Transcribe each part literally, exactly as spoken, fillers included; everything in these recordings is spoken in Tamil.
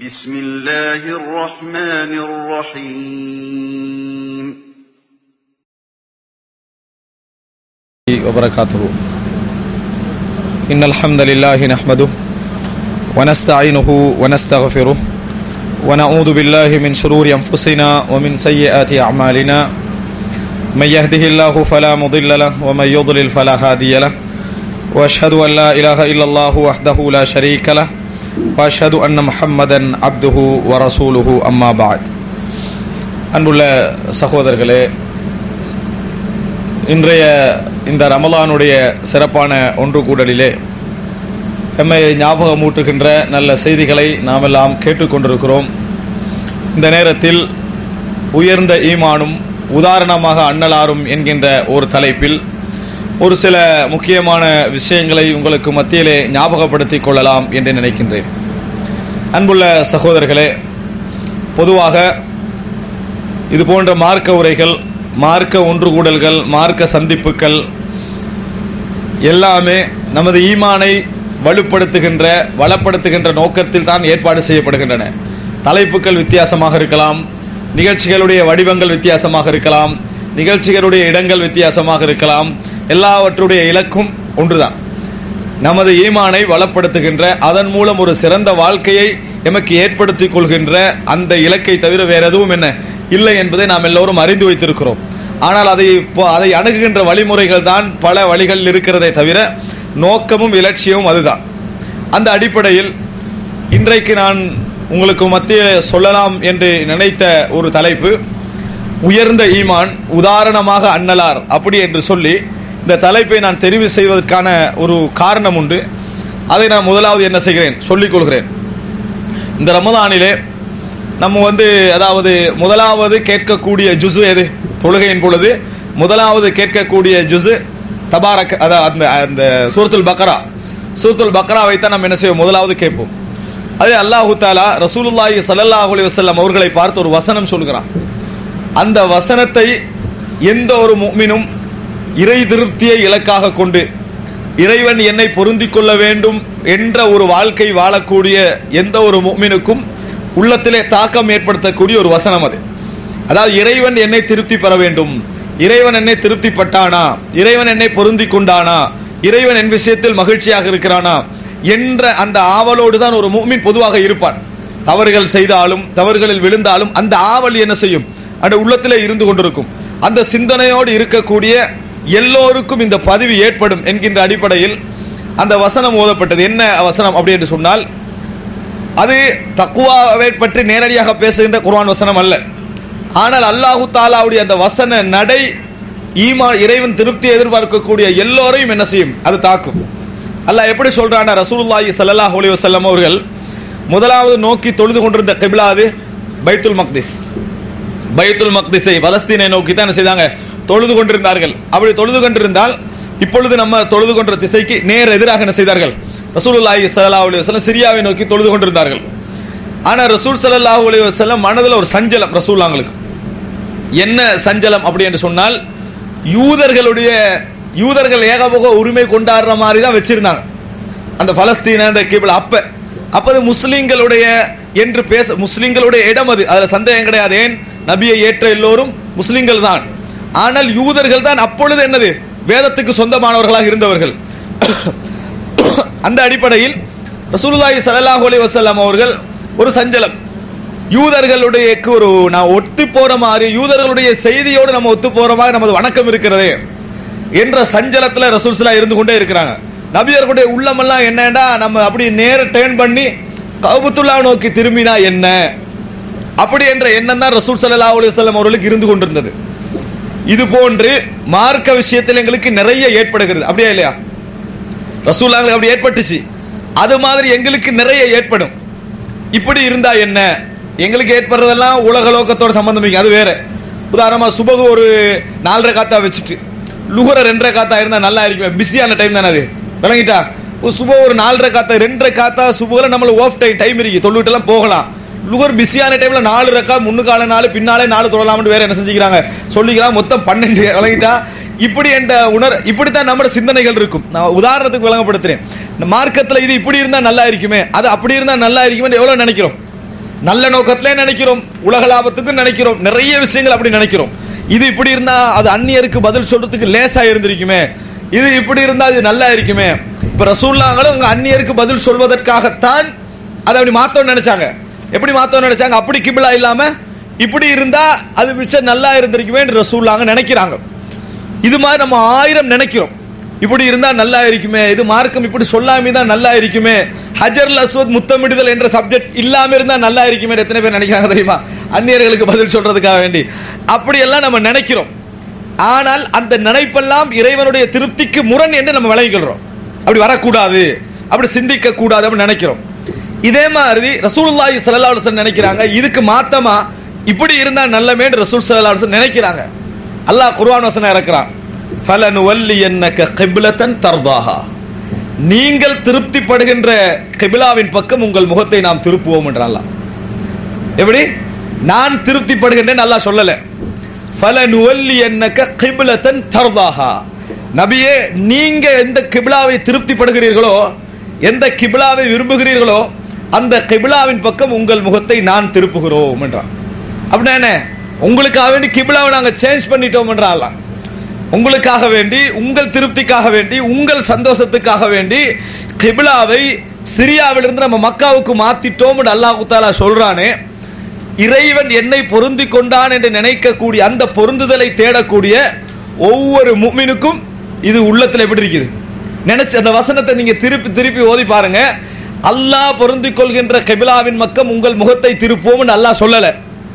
بسم الله الرحمن الرحيم وبركاته. إن الحمد لله نحمده ونستعينه ونستغفره ونعوذ بالله من شرور أنفسنا ومن سيئات أعمالنا. من يهده الله فلا مضل له ومن يضلل فلا هادي له. وأشهد أن لا إله إلا الله وحده لا شريك له وأشهد أن محمدا عبده ورسوله أما بعد. அன்புள்ள சகோதரர்களே, இன்றைய இந்த ரமலானுடைய சிறப்பான ஒன்று கூடலிலே எம்மை ஞாபகமூட்டுகின்ற நல்ல செய்திகளை நாம் எல்லாம் கேட்டுக்கொண்டிருக்கிறோம். இந்த நேரத்தில் உயர்ந்த ஈமானும் உதாரணமாக அண்ணலாரும் என்கின்ற ஒரு தலைப்பில் ஒரு சில முக்கியமான விஷயங்களை உங்களுக்கு மத்தியிலே ஞாபகப்படுத்திக் கொள்ளலாம் என்று நினைக்கின்றேன். அன்புள்ள சகோதரர்களே, பொதுவாக இது போன்ற மார்க்க உரைகள், மார்க்க ஒன்றுகூடல்கள், மார்க்க சந்திப்புகள் எல்லாமே நமது ஈமானை வலுப்படுத்துகின்ற வளப்படுத்துகின்ற நோக்கத்தில் தான் ஏற்பாடு செய்யப்படுகின்றன. தலைப்புகள் வித்தியாசமாக இருக்கலாம், நிகழ்ச்சிகளுடைய வடிவங்கள் வித்தியாசமாக இருக்கலாம், நிகழ்ச்சிகளுடைய இடங்கள் வித்தியாசமாக இருக்கலாம். எல்லாவற்றுடைய இலக்கும் ஒன்றுதான், நமது ஈமானை வளப்படுத்துகின்ற, அதன் மூலம் ஒரு சிறந்த வாழ்க்கையை எமக்கு ஏற்படுத்திக் கொள்கின்ற அந்த இலக்கை தவிர வேற எதுவும் என்ன இல்லை என்பதை நாம் எல்லோரும் அறிந்து வைத்திருக்கிறோம். ஆனால் அதை அதை அணுகுகின்ற வழிமுறைகள் தான் பல வழிகள் இருக்கிறதே தவிர நோக்கமும் இலட்சியமும் அதுதான். அந்த அடிப்படையில் இன்றைக்கு நான் உங்களுக்கு மத்தியில் சொல்லலாம் என்று நினைத்த ஒரு தலைப்பு உயர்ந்த ஈமான் உதாரணமாக அண்ணலார். அப்படி என்று சொல்லி இந்த தலைப்பை நான் தெரிவு செய்வதற்கான ஒரு காரணம் உண்டு. அதை நான் முதலாவது என்ன செய்கிறேன் சொல்லிக் கொள்கிறேன். இந்த ரமதானிலே நம்ம வந்து அதாவது முதலாவது கேட்கக்கூடிய ஜுசு எது? தொழுகையின் பொழுது முதலாவது கேட்கக்கூடிய ஜுசு தபாரக், அதாவது அந்த அந்த சூரத்துல் பக்ரா. சூரத்துல் பக்ராவை தான் நம்ம என்ன செய்வோம், முதலாவது கேட்போம். அதே அல்லாஹு தாலா ரசூலுல்லாஹி ஸல்லல்லாஹு அலைஹி வஸல்லம் அவர்களை பார்த்து ஒரு வசனம் சொல்கிறான். அந்த வசனத்தை எந்த ஒரு முஃமினும் இறை திருப்தியை இலக்காக கொண்டு இறைவன் என்னை பொருந்திக் கொள்ள வேண்டும் என்ற ஒரு வாழ்க்கை வாழக்கூடிய எந்த ஒரு முஃமினுக்கும் உள்ளத்திலே தாக்கம் ஏற்படுத்தக்கூடிய ஒரு வசனம் அது. அதாவது இறைவன் என்னை திருப்தி பெற வேண்டும், இறைவன் என்னை திருப்திப்பட்டானா, இறைவன் என்னை பொருந்தி கொண்டானா, இறைவன் என் விஷயத்தில் மகிழ்ச்சியாக இருக்கிறானா என்ற அந்த ஆவலோடு தான் ஒரு முஃமின் பொதுவாக இருப்பான். தவறுகள் செய்தாலும் தவறுகளில் விழுந்தாலும் அந்த ஆவல் என்ன செய்யும், அந்த உள்ளத்திலே இருந்து கொண்டிருக்கும். அந்த சிந்தனையோடு இருக்கக்கூடிய எல்லோருக்கும் இந்த பதிவு ஏற்படும் என்கின்ற அடிப்படையில் அந்த வசனம் ஓதப்பட்டது. என்ன வசனம் அப்படி என்று சொன்னால், அது தக்வாவை பற்றி நேரடியாக பேசுகின்ற குர்ஆன் வசனம் அல்ல. ஆனால் அல்லாஹு தாலாவுடைய அந்த வசன நடை ஈமான் இறைவன் திருப்தி எதிர்பார்க்கக்கூடிய எல்லோரையும் என்ன செய்யும், அது தாக்கும். அல்லாஹ் எப்படி சொல்றானா, ரசூலுல்லாஹி ஸல்லல்லாஹு அலைஹி வஸல்லம் அவர்கள் முதலாவது நோக்கி தொழுது கொண்டிருந்த கிப்லா அது பைத்துல் மக்திஸ். பைத்துல் மக்திஸை பலஸ்தீனை நோக்கி தான் என்ன செய்தாங்க, தொழுது கொண்டிருந்தார்கள். அப்படி தொழுது கொண்டிருந்தால் இப்பொழுது நம்ம தொழுது கொண்ட திசைக்கு நேர் எதிராக என்ன செய்தார்கள், ரசூலுல்லாஹி ஸல்லல்லாஹு அலைஹி வஸல்லம் சிரியாவை நோக்கி தொழுது கொண்டிருந்தார்கள். ஆனால் ரசூல் ஸல்லல்லாஹு அலைஹி வஸல்லம் மனதில் ஒரு சஞ்சலம். ரசூலுல்லாஹ்களுக்கு என்ன சஞ்சலம் அப்படி என்று சொன்னால், யூதர்களுடைய யூதர்கள் ஏகபோக உரிமை கொண்டாடுற மாதிரி தான் வச்சிருந்தாங்க அந்த பலஸ்தீன அந்த கிப்லா. அப்ப அப்பது முஸ்லிம்களுடைய என்று பேச முஸ்லிம்களுடைய இடம் அது, அதுல சந்தேகம் கிடையாது. ஏன், நபியை ஏற்ற எல்லோரும் முஸ்லிம்கள் தான். ஆனால் யூதர்கள் தான் அப்பொழுது என்னது, வேதத்துக்கு சொந்தமானவர்களாக இருந்தவர்கள். அந்த அடிப்படையில் ரசூலுல்லாஹி ஸல்லல்லாஹு அலைஹி வஸல்லம் அவர்கள் ஒரு சஞ்சலம், யூதர்களுடைய ஒரு நான் ஒத்து போற மாதிரி, யூதர்களுடைய செய்தியோடு நம்ம ஒத்து போற மாதிரி நமது வணக்கம் இருக்கிறதே என்ற சஞ்சலத்துல ரசூல் ஸல்லல்லாஹு இருந்து கொண்டே இருக்கிறாங்க. நபியர்களுடைய உள்ளமெல்லாம் என்னடா, நம்ம அப்படி நேர டர்ன் பண்ணி கஅபத்துல்லாஹ் நோக்கி திரும்பினா என்ன, அப்படி என்ற எண்ணம் தான் ரசூல் ஸல்லல்லாஹு அலைஹி வஸல்லம் அவர்களுக்கு இருந்து கொண்டிருந்தது. இது போன்று மார்க்க விஷயத்தில் எங்களுக்கு நிறைய ஏற்படுகிறது, அப்படியா இல்லையா? ரசூலுல்லாஹ்களுக்கு அப்படி ஏற்பட்டுச்சு, அது மாதிரி எங்களுக்கு நிறைய ஏற்படும். இப்படி இருந்தா என்ன, எங்களுக்கு ஏற்படுறதெல்லாம் உலக லோகத்தோட சம்பந்தம், அது வேற. உதாரணமா சுபகு ஒரு நாலரை காத்தா வச்சுட்டு லுஹர ரெண்டரை காத்தா இருந்தா நல்லா இருக்கும், பிஸியான டைம் தானே அது, விளங்கிட்டா? சுப ஒரு நாலரை காத்தா ரெண்டரை காத்தா சுபகுல நம்மள ஓஃப் டைம் டைம் இருக்கு, தொழுவிட்டு எல்லாம் போகலாம். லுகர் பிஸியான டைம்ல நாலு ரக்கா முன்னுக்கால நாலு பின்னாலே நாலு தொழலாம்னு வேற என்ன செஞ்சுக்கிறாங்க சொல்லிக்கலாம், மொத்தம் பன்னெண்டு, விளங்கிட்டா? இப்படி என்ற உணர் இப்படித்தான் நம்ம சிந்தனைகள் இருக்கும். நான் உதாரணத்துக்கு விளங்கப்படுத்துறேன். மார்க்கத்தில் இது இப்படி இருந்தா நல்லா இருக்குமே, அது அப்படி இருந்தா நல்லா இருக்குமே எவ்வளவு நினைக்கிறோம். நல்ல நோக்கத்திலே நினைக்கிறோம், உலக லாபத்துக்கு நினைக்கிறோம், நிறைய விஷயங்கள் அப்படி நினைக்கிறோம். இது இப்படி இருந்தா அது அந்நியருக்கு பதில் சொல்றதுக்கு லேசா இருந்திருக்குமே, இது இப்படி இருந்தா இது நல்லா இருக்குமே. இப்ப ரசூலுல்லாஹ்களும் உங்க அந்நியருக்கு பதில் சொல்வதற்காகத்தான் அதை அப்படி மாத்தோம்னு நினைச்சாங்க. எப்படி மாத்தோம்னு நினைச்சாங்க? அப்படி கிபிலா இல்லாம இப்படி இருந்தா அது விஷயம் நல்லா இருந்திருக்குமே என்று ரசூலுல்லாஹ் நினைக்கிறாங்க. இது மாதிரி நம்ம ஆயிரம் நினைக்கிறோம், இப்படி இருந்தா நல்லா இருக்குமே, இது மார்க்கம் இப்படி சொல்லாமே தான் நல்லா இருக்குமே, ஹஜர் அஸ்வத் முத்தமிடுதல் என்ற சப்ஜெக்ட் இல்லாம இருந்தா நல்லா இருக்குமே. எத்தனை பேர் நினைக்கிறாங்க தெரியுமா? அந்நியர்களுக்கு பதில் சொல்றதுக்காக வேண்டி அப்படியெல்லாம் நம்ம நினைக்கிறோம். ஆனால் அந்த நினைப்பெல்லாம் இறைவனுடைய திருப்திக்கு முரண் என்று நம்ம விளங்கிக்கிறோம். அப்படி வரக்கூடாது, அப்படி சிந்திக்க கூடாது அப்படின்னு நினைக்கிறோம். இதே மாதிரி ரசூலுல்லாஹி ஸல்லல்லாஹு அலைஹி வஸல்லம் நினைக்கிறாங்க, இதுக்கு மாத்தமா இப்படி இருந்தா நல்லமே என்று ரசூல் ஸல்லல்லாஹு அலைஹி வஸல்லம் நினைக்கிறாங்க. அல்லாஹ் குர்ஆன் வசனம் இறக்குறான், ஃபலனுவல்லியன்னக கிப்லத்தன் தர்தாஹா, நீங்கள் திருப்திப்படுகின்ற கிபிலாவின் பக்கம் உங்கள் முகத்தை நாம் திருப்புவோம் என்றான். எப்படி? நான் திருப்திப்படுகின்றேன் அல்லாஹ் சொல்லல. ஃபலனுவல்லியன்னக கிப்லத்தன் தர்தாஹா, நபியே நீங்க எந்த கிபிலாவை திருப்திப்படுகிறீர்களோ, எந்த கிபிலாவை விரும்புகிறீர்களோ அந்த கிபிலாவின் பக்கம் உங்கள் முகத்தை நான் திருப்புகிறோம் என்றான். அப்படின்னா என்ன? உங்களுக்காக வேண்டி கிபிலாவை நாங்க சேஞ்ச் பண்ணிட்டோம் என்றால், உங்களுக்காக வேண்டி, உங்கள் திருப்திக்காக வேண்டி, உங்கள் சந்தோஷத்துக்காக வேண்டி கிபிலாவை சிரியாவிலிருந்து நம்ம மக்காவுக்கு மாத்திட்டோம் என்று அல்லாஹ் தஆலா சொல்றானே. இறைவன் என்னை பொருந்தி கொண்டான் என்று நினைக்கக்கூடிய, அந்த பொருந்துதலை தேடக்கூடிய ஒவ்வொரு முஃமினுக்கும் இது உள்ளத்தில் எப்படி இருக்குது நினைச்சு அந்த வசனத்தை நீங்க திருப்பி திருப்பி ஓதி பாருங்க. அல்லாஹ் பொருந்திக் கொள்கின்ற கிபிலாவின் பக்கம் உங்கள் முகத்தை திருப்போம் அல்லாஹ் சொல்லல.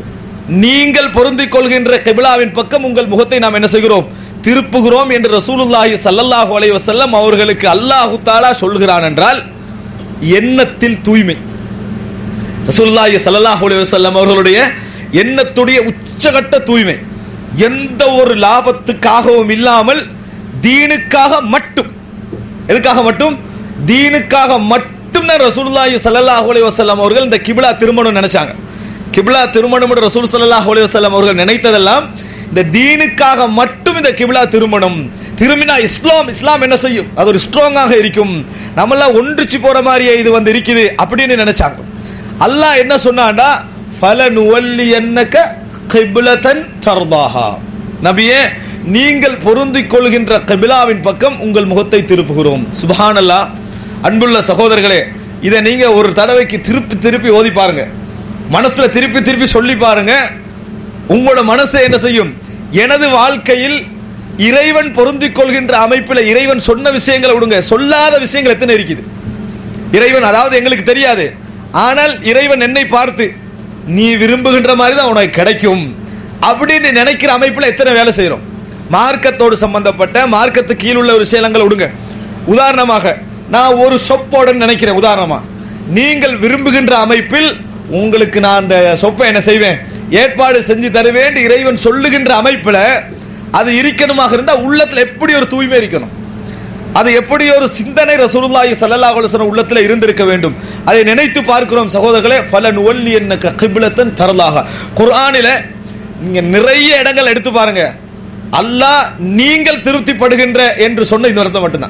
நீங்கள் பொருந்திக் கொள்கின்ற கிபிலாவின் பக்கம் உங்கள் முகத்தை நாம் என்ன செய்கிறோம்? திருப்புகிறோம் என்று ரசூலுல்லாஹி ஸல்லல்லாஹு அலைஹி வஸல்லம் அவர்களுக்கு அல்லாஹ் தஆலா சொல்கிறான் என்றால் எண்ணத்தில் தூய்மை. ரசூலுல்லாஹி ஸல்லல்லாஹு அலைஹி வஸல்லம் அவர்களுடைய எண்ணத்துடைய உச்சகட்ட தூய்மை, எந்த ஒரு லாபத்துக்காகவும் இல்லாமல் தீனுக்காக மட்டும். எதுக்காக மட்டும்? தீனுக்காக மட்டும் தான் ரசூலுல்லாஹி ஸல்லல்லாஹு அலைஹி வஸல்லம் அவர்கள் இந்த கிப்லா திருமணம் நினைச்சாங்க. கிப்லா திருமணம் என்று ரசூல் ஸல்லல்லாஹு அலைஹி வஸல்லம் அவர்கள் நினைத்ததெல்லாம் இந்த தீனுக்காக மட்டும். இந்த கிப்லா திருமணம் திரும்பினா இஸ்லாம் இஸ்லாம் என்ன செய்யும்? அது ஒரு ஸ்ட்ராங்காக இருக்கும், நம்மளாம் ஒன்றிச்சு போற மாதிரியே இது வந்து இருக்குது அப்படின்னு நினைச்சாங்க. அல்லாஹ் என்ன சொன்னான்டா, ஃபலனுவல்லியன்னக கிப்லத்தன் தர்தாஹா, நபியே நீங்கள் பொருந்திக் கொள்கின்ற கிபிலாவின் பக்கம் உங்கள் முகத்தை திருப்புகிறோம். சுப்ஹானல்லாஹ். அன்புள்ள சகோதரர்களே, இதை நீங்க ஒரு தடவைக்கு திருப்பி திருப்பி ஓதி பாருங்க, மனசுல திருப்பி திருப்பி சொல்லி பாருங்க. உங்களோட மனசை என்ன செய்யும்? எனது வாழ்க்கையில் இறைவன் பொருந்திக் கொள்கின்ற அமைப்பில் இறைவன் சொன்ன விஷயங்களை விடுங்க, சொல்லாத விஷயங்கள் எத்தனை இருக்குது. இறைவன், அதாவது எங்களுக்கு தெரியாது, ஆனால் இறைவன் என்னை பார்த்து நீ விரும்புகின்ற மாதிரி தான் உனக்கு கிடைக்கும் அப்படின்னு நினைக்கிற அமைப்பில் எத்தனை வேலை செய்யறோம். மார்க்கத்தோடு சம்பந்தப்பட்ட, மார்க்கத்துக்கு கீழ் உள்ள ஒரு விஷயங்களை விடுங்க. உதாரணமாக நான் ஒரு சொப்போட நினைக்கிறேன். உதாரணமா நீங்கள் விரும்புகின்ற அமைப்பில் உங்களுக்கு நான் அந்த சொப்பை என்ன செய்வேன்? ஏற்பாடு செஞ்சு தருவேன். இறைவன் சொல்லுகின்ற அமைப்பில் அது இருக்கணுமாக இருந்தால் உள்ளத்தில் எப்படி ஒரு தூய்மை இருக்கணும், அது எப்படி ஒரு சிந்தனை ரசூலுல்லாஹி ஸல்லல்லாஹு அலைஹி வஸல்லம் உள்ளத்தில் இருந்திருக்க வேண்டும். அதை நினைத்து பார்க்கிறோம் சகோதரர்களே. ஃபலனுவல்லியன்னக கிப்லத்தன் தர்தாஹா, குர்ஆனில நீங்க நிறைய இடங்கள் எடுத்து பாருங்க, அல்லாஹ் நீங்கள் திருப்திப்படுகின்ற என்று சொன்ன இந்த அர்த்தம் மட்டும்தான்,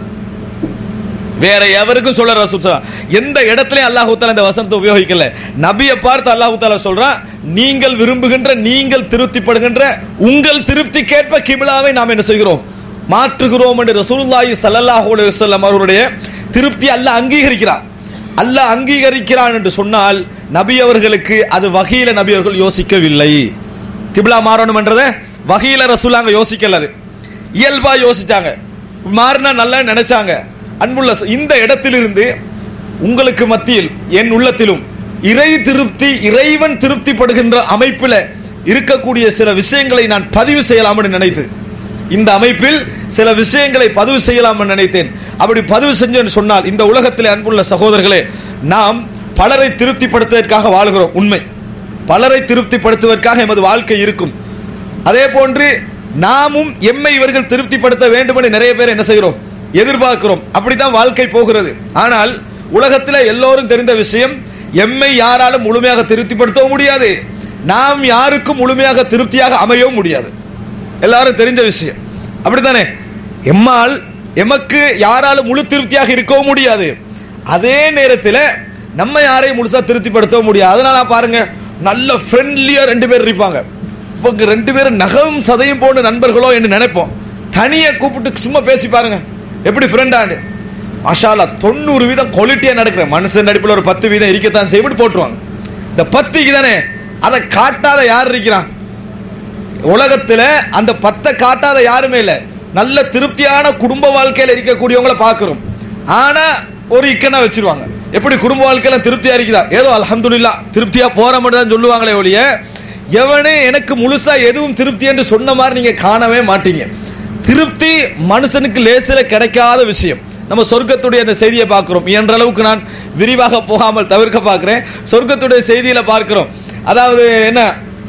வேற எவருக்கும் சொல்ல ரசூல் எந்த இடத்துலயும் அல்லாஹ் தஆலா இந்த வசனத்தை உபயோகிக்கல. நபியை பார்த்து அல்லாஹ் தஆலா சொல்றான், நீங்கள் விரும்புகின்ற, நீங்கள் திருப்திப்படுகின்ற, உங்கள் திருப்திக்கேற்ப கிபிலாவை நாம் என்ன செய்கிறோம்? மாற்றுகிறோம் என்று ரசூலுல்லாஹி ஸல்லல்லாஹு அலைஹி வஸல்லம் அவருடைய திருப்தி அல்லாஹ் அங்கீகரிக்கிறார். அல்லாஹ் அங்கீகரிக்கிறான் என்று சொன்னால் நபி அவர்களுக்கு அது வஹீல நபி அவர்கள் யோசிக்கவில்லை. கிபிலா மாறணும் என்றதை வஹீல ரசூலாங்க யோசிக்கல, அது இயல்பா யோசிச்சாங்க, மாறினா நல்லா நினைச்சாங்க. அன்புள்ள இந்த இடத்திலிருந்து உங்களுக்கு மத்தியில் என் உள்ளத்திலும் இறை திருப்தி, இறைவன் திருப்திப்படுகின்ற அமைப்பில் இருக்கக்கூடிய சில விஷயங்களை நான் பதிவு செய்யலாம் என்று நினைத்து, இந்த அமைப்பில் சில விஷயங்களை பதிவு செய்யலாம் என்று நினைத்தேன். அப்படி பதிவு செஞ்சேன்னு சொன்னால் இந்த உலகத்திலே அன்புள்ள சகோதரர்களே, நாம் பலரை திருப்திப்படுத்துவதற்காக வாழ்கிறோம். உண்மை, பலரை திருப்திப்படுத்துவதற்காக எமது வாழ்க்கை இருக்கும். அதே போன்று நாமும் எம்மை இவர்கள் திருப்திப்படுத்த வேண்டும் என்று நிறைய பேர் என்ன செய்கிறோம்? எதிர்பார்க்கிறோம். அப்படித்தான் வாழ்க்கை போகிறது. ஆனால் உலகத்தில் எல்லோரும் தெரிந்த விஷயம், எம்மை யாராலும் முழுமையாக திருப்திப்படுத்தவும் முடியாது, நாம் யாருக்கும் முழுமையாக திருப்தியாக அமையவும் முடியாது. எல்லாரும் தெரிஞ்ச விஷயம். அப்படித்தானே? எம்மால் எமக்கு யாராலும் முழு திருப்தியாக இருக்கவும் முடியாது. அதே நேரத்தில் நம்ம யாரையும் முழுசா திருப்திப்படுத்த முடியாது. அதனால பாருங்க, நல்ல ஃப்ரெண்ட்லியா ரெண்டு பேர் இருப்பாங்க. இவங்க ரெண்டு பேரும் நகம் சதையும் போன்ற நண்பர்களோ என்று நினைப்போம். தனியா கூப்பிட்டு சும்மா பேசி பாருங்க எப்படி ஃப்ரெண்டாண்டு. மாஷா அல்லாஹ் தொண்ணூறு வீதம் குவாலிட்டியா நடக்கிற மனுஷன் நடிப்பில் ஒரு பத்து வீதம் இருக்கத்தான் செய்ய போட்டுருவாங்க. இந்த பத்துக்கு தானே அதை காட்டாத யார் இருக்கிறான் உலகத்துல? அந்த பத்தை காட்டாத யாருமே இல்லை. நல்ல திருப்தியான குடும்ப வாழ்க்கையில இருக்கக்கூடியவங்களை பார்க்கிறோம். ஆனா ஒரு இக்கனா வச்சிருவாங்க. எப்படி குடும்ப வாழ்க்கையில திருப்தியா இருக்குதா? ஏதோ அல்ஹம்துலில்லாஹ் திருப்தியா போற மட்டும் தான் சொல்லுவாங்களே ஒழிய எவனே எனக்கு முழுசா எதுவும் திருப்தி என்று சொன்ன மாதிரி நீங்க காணவே மாட்டீங்க. திருப்தி மனுஷனுக்கு லேசில கிடைக்காத விஷயம். நம்ம சொர்க்கத்துடைய அந்த செய்தியை பார்க்கிறோம். என்ற அளவுக்கு நான் விரிவாக போகாமல் தவிர்க்க பார்க்கிறேன். சொர்க்கத்துடைய செய்தியில பார்க்கிறோம். அதாவது என்ன,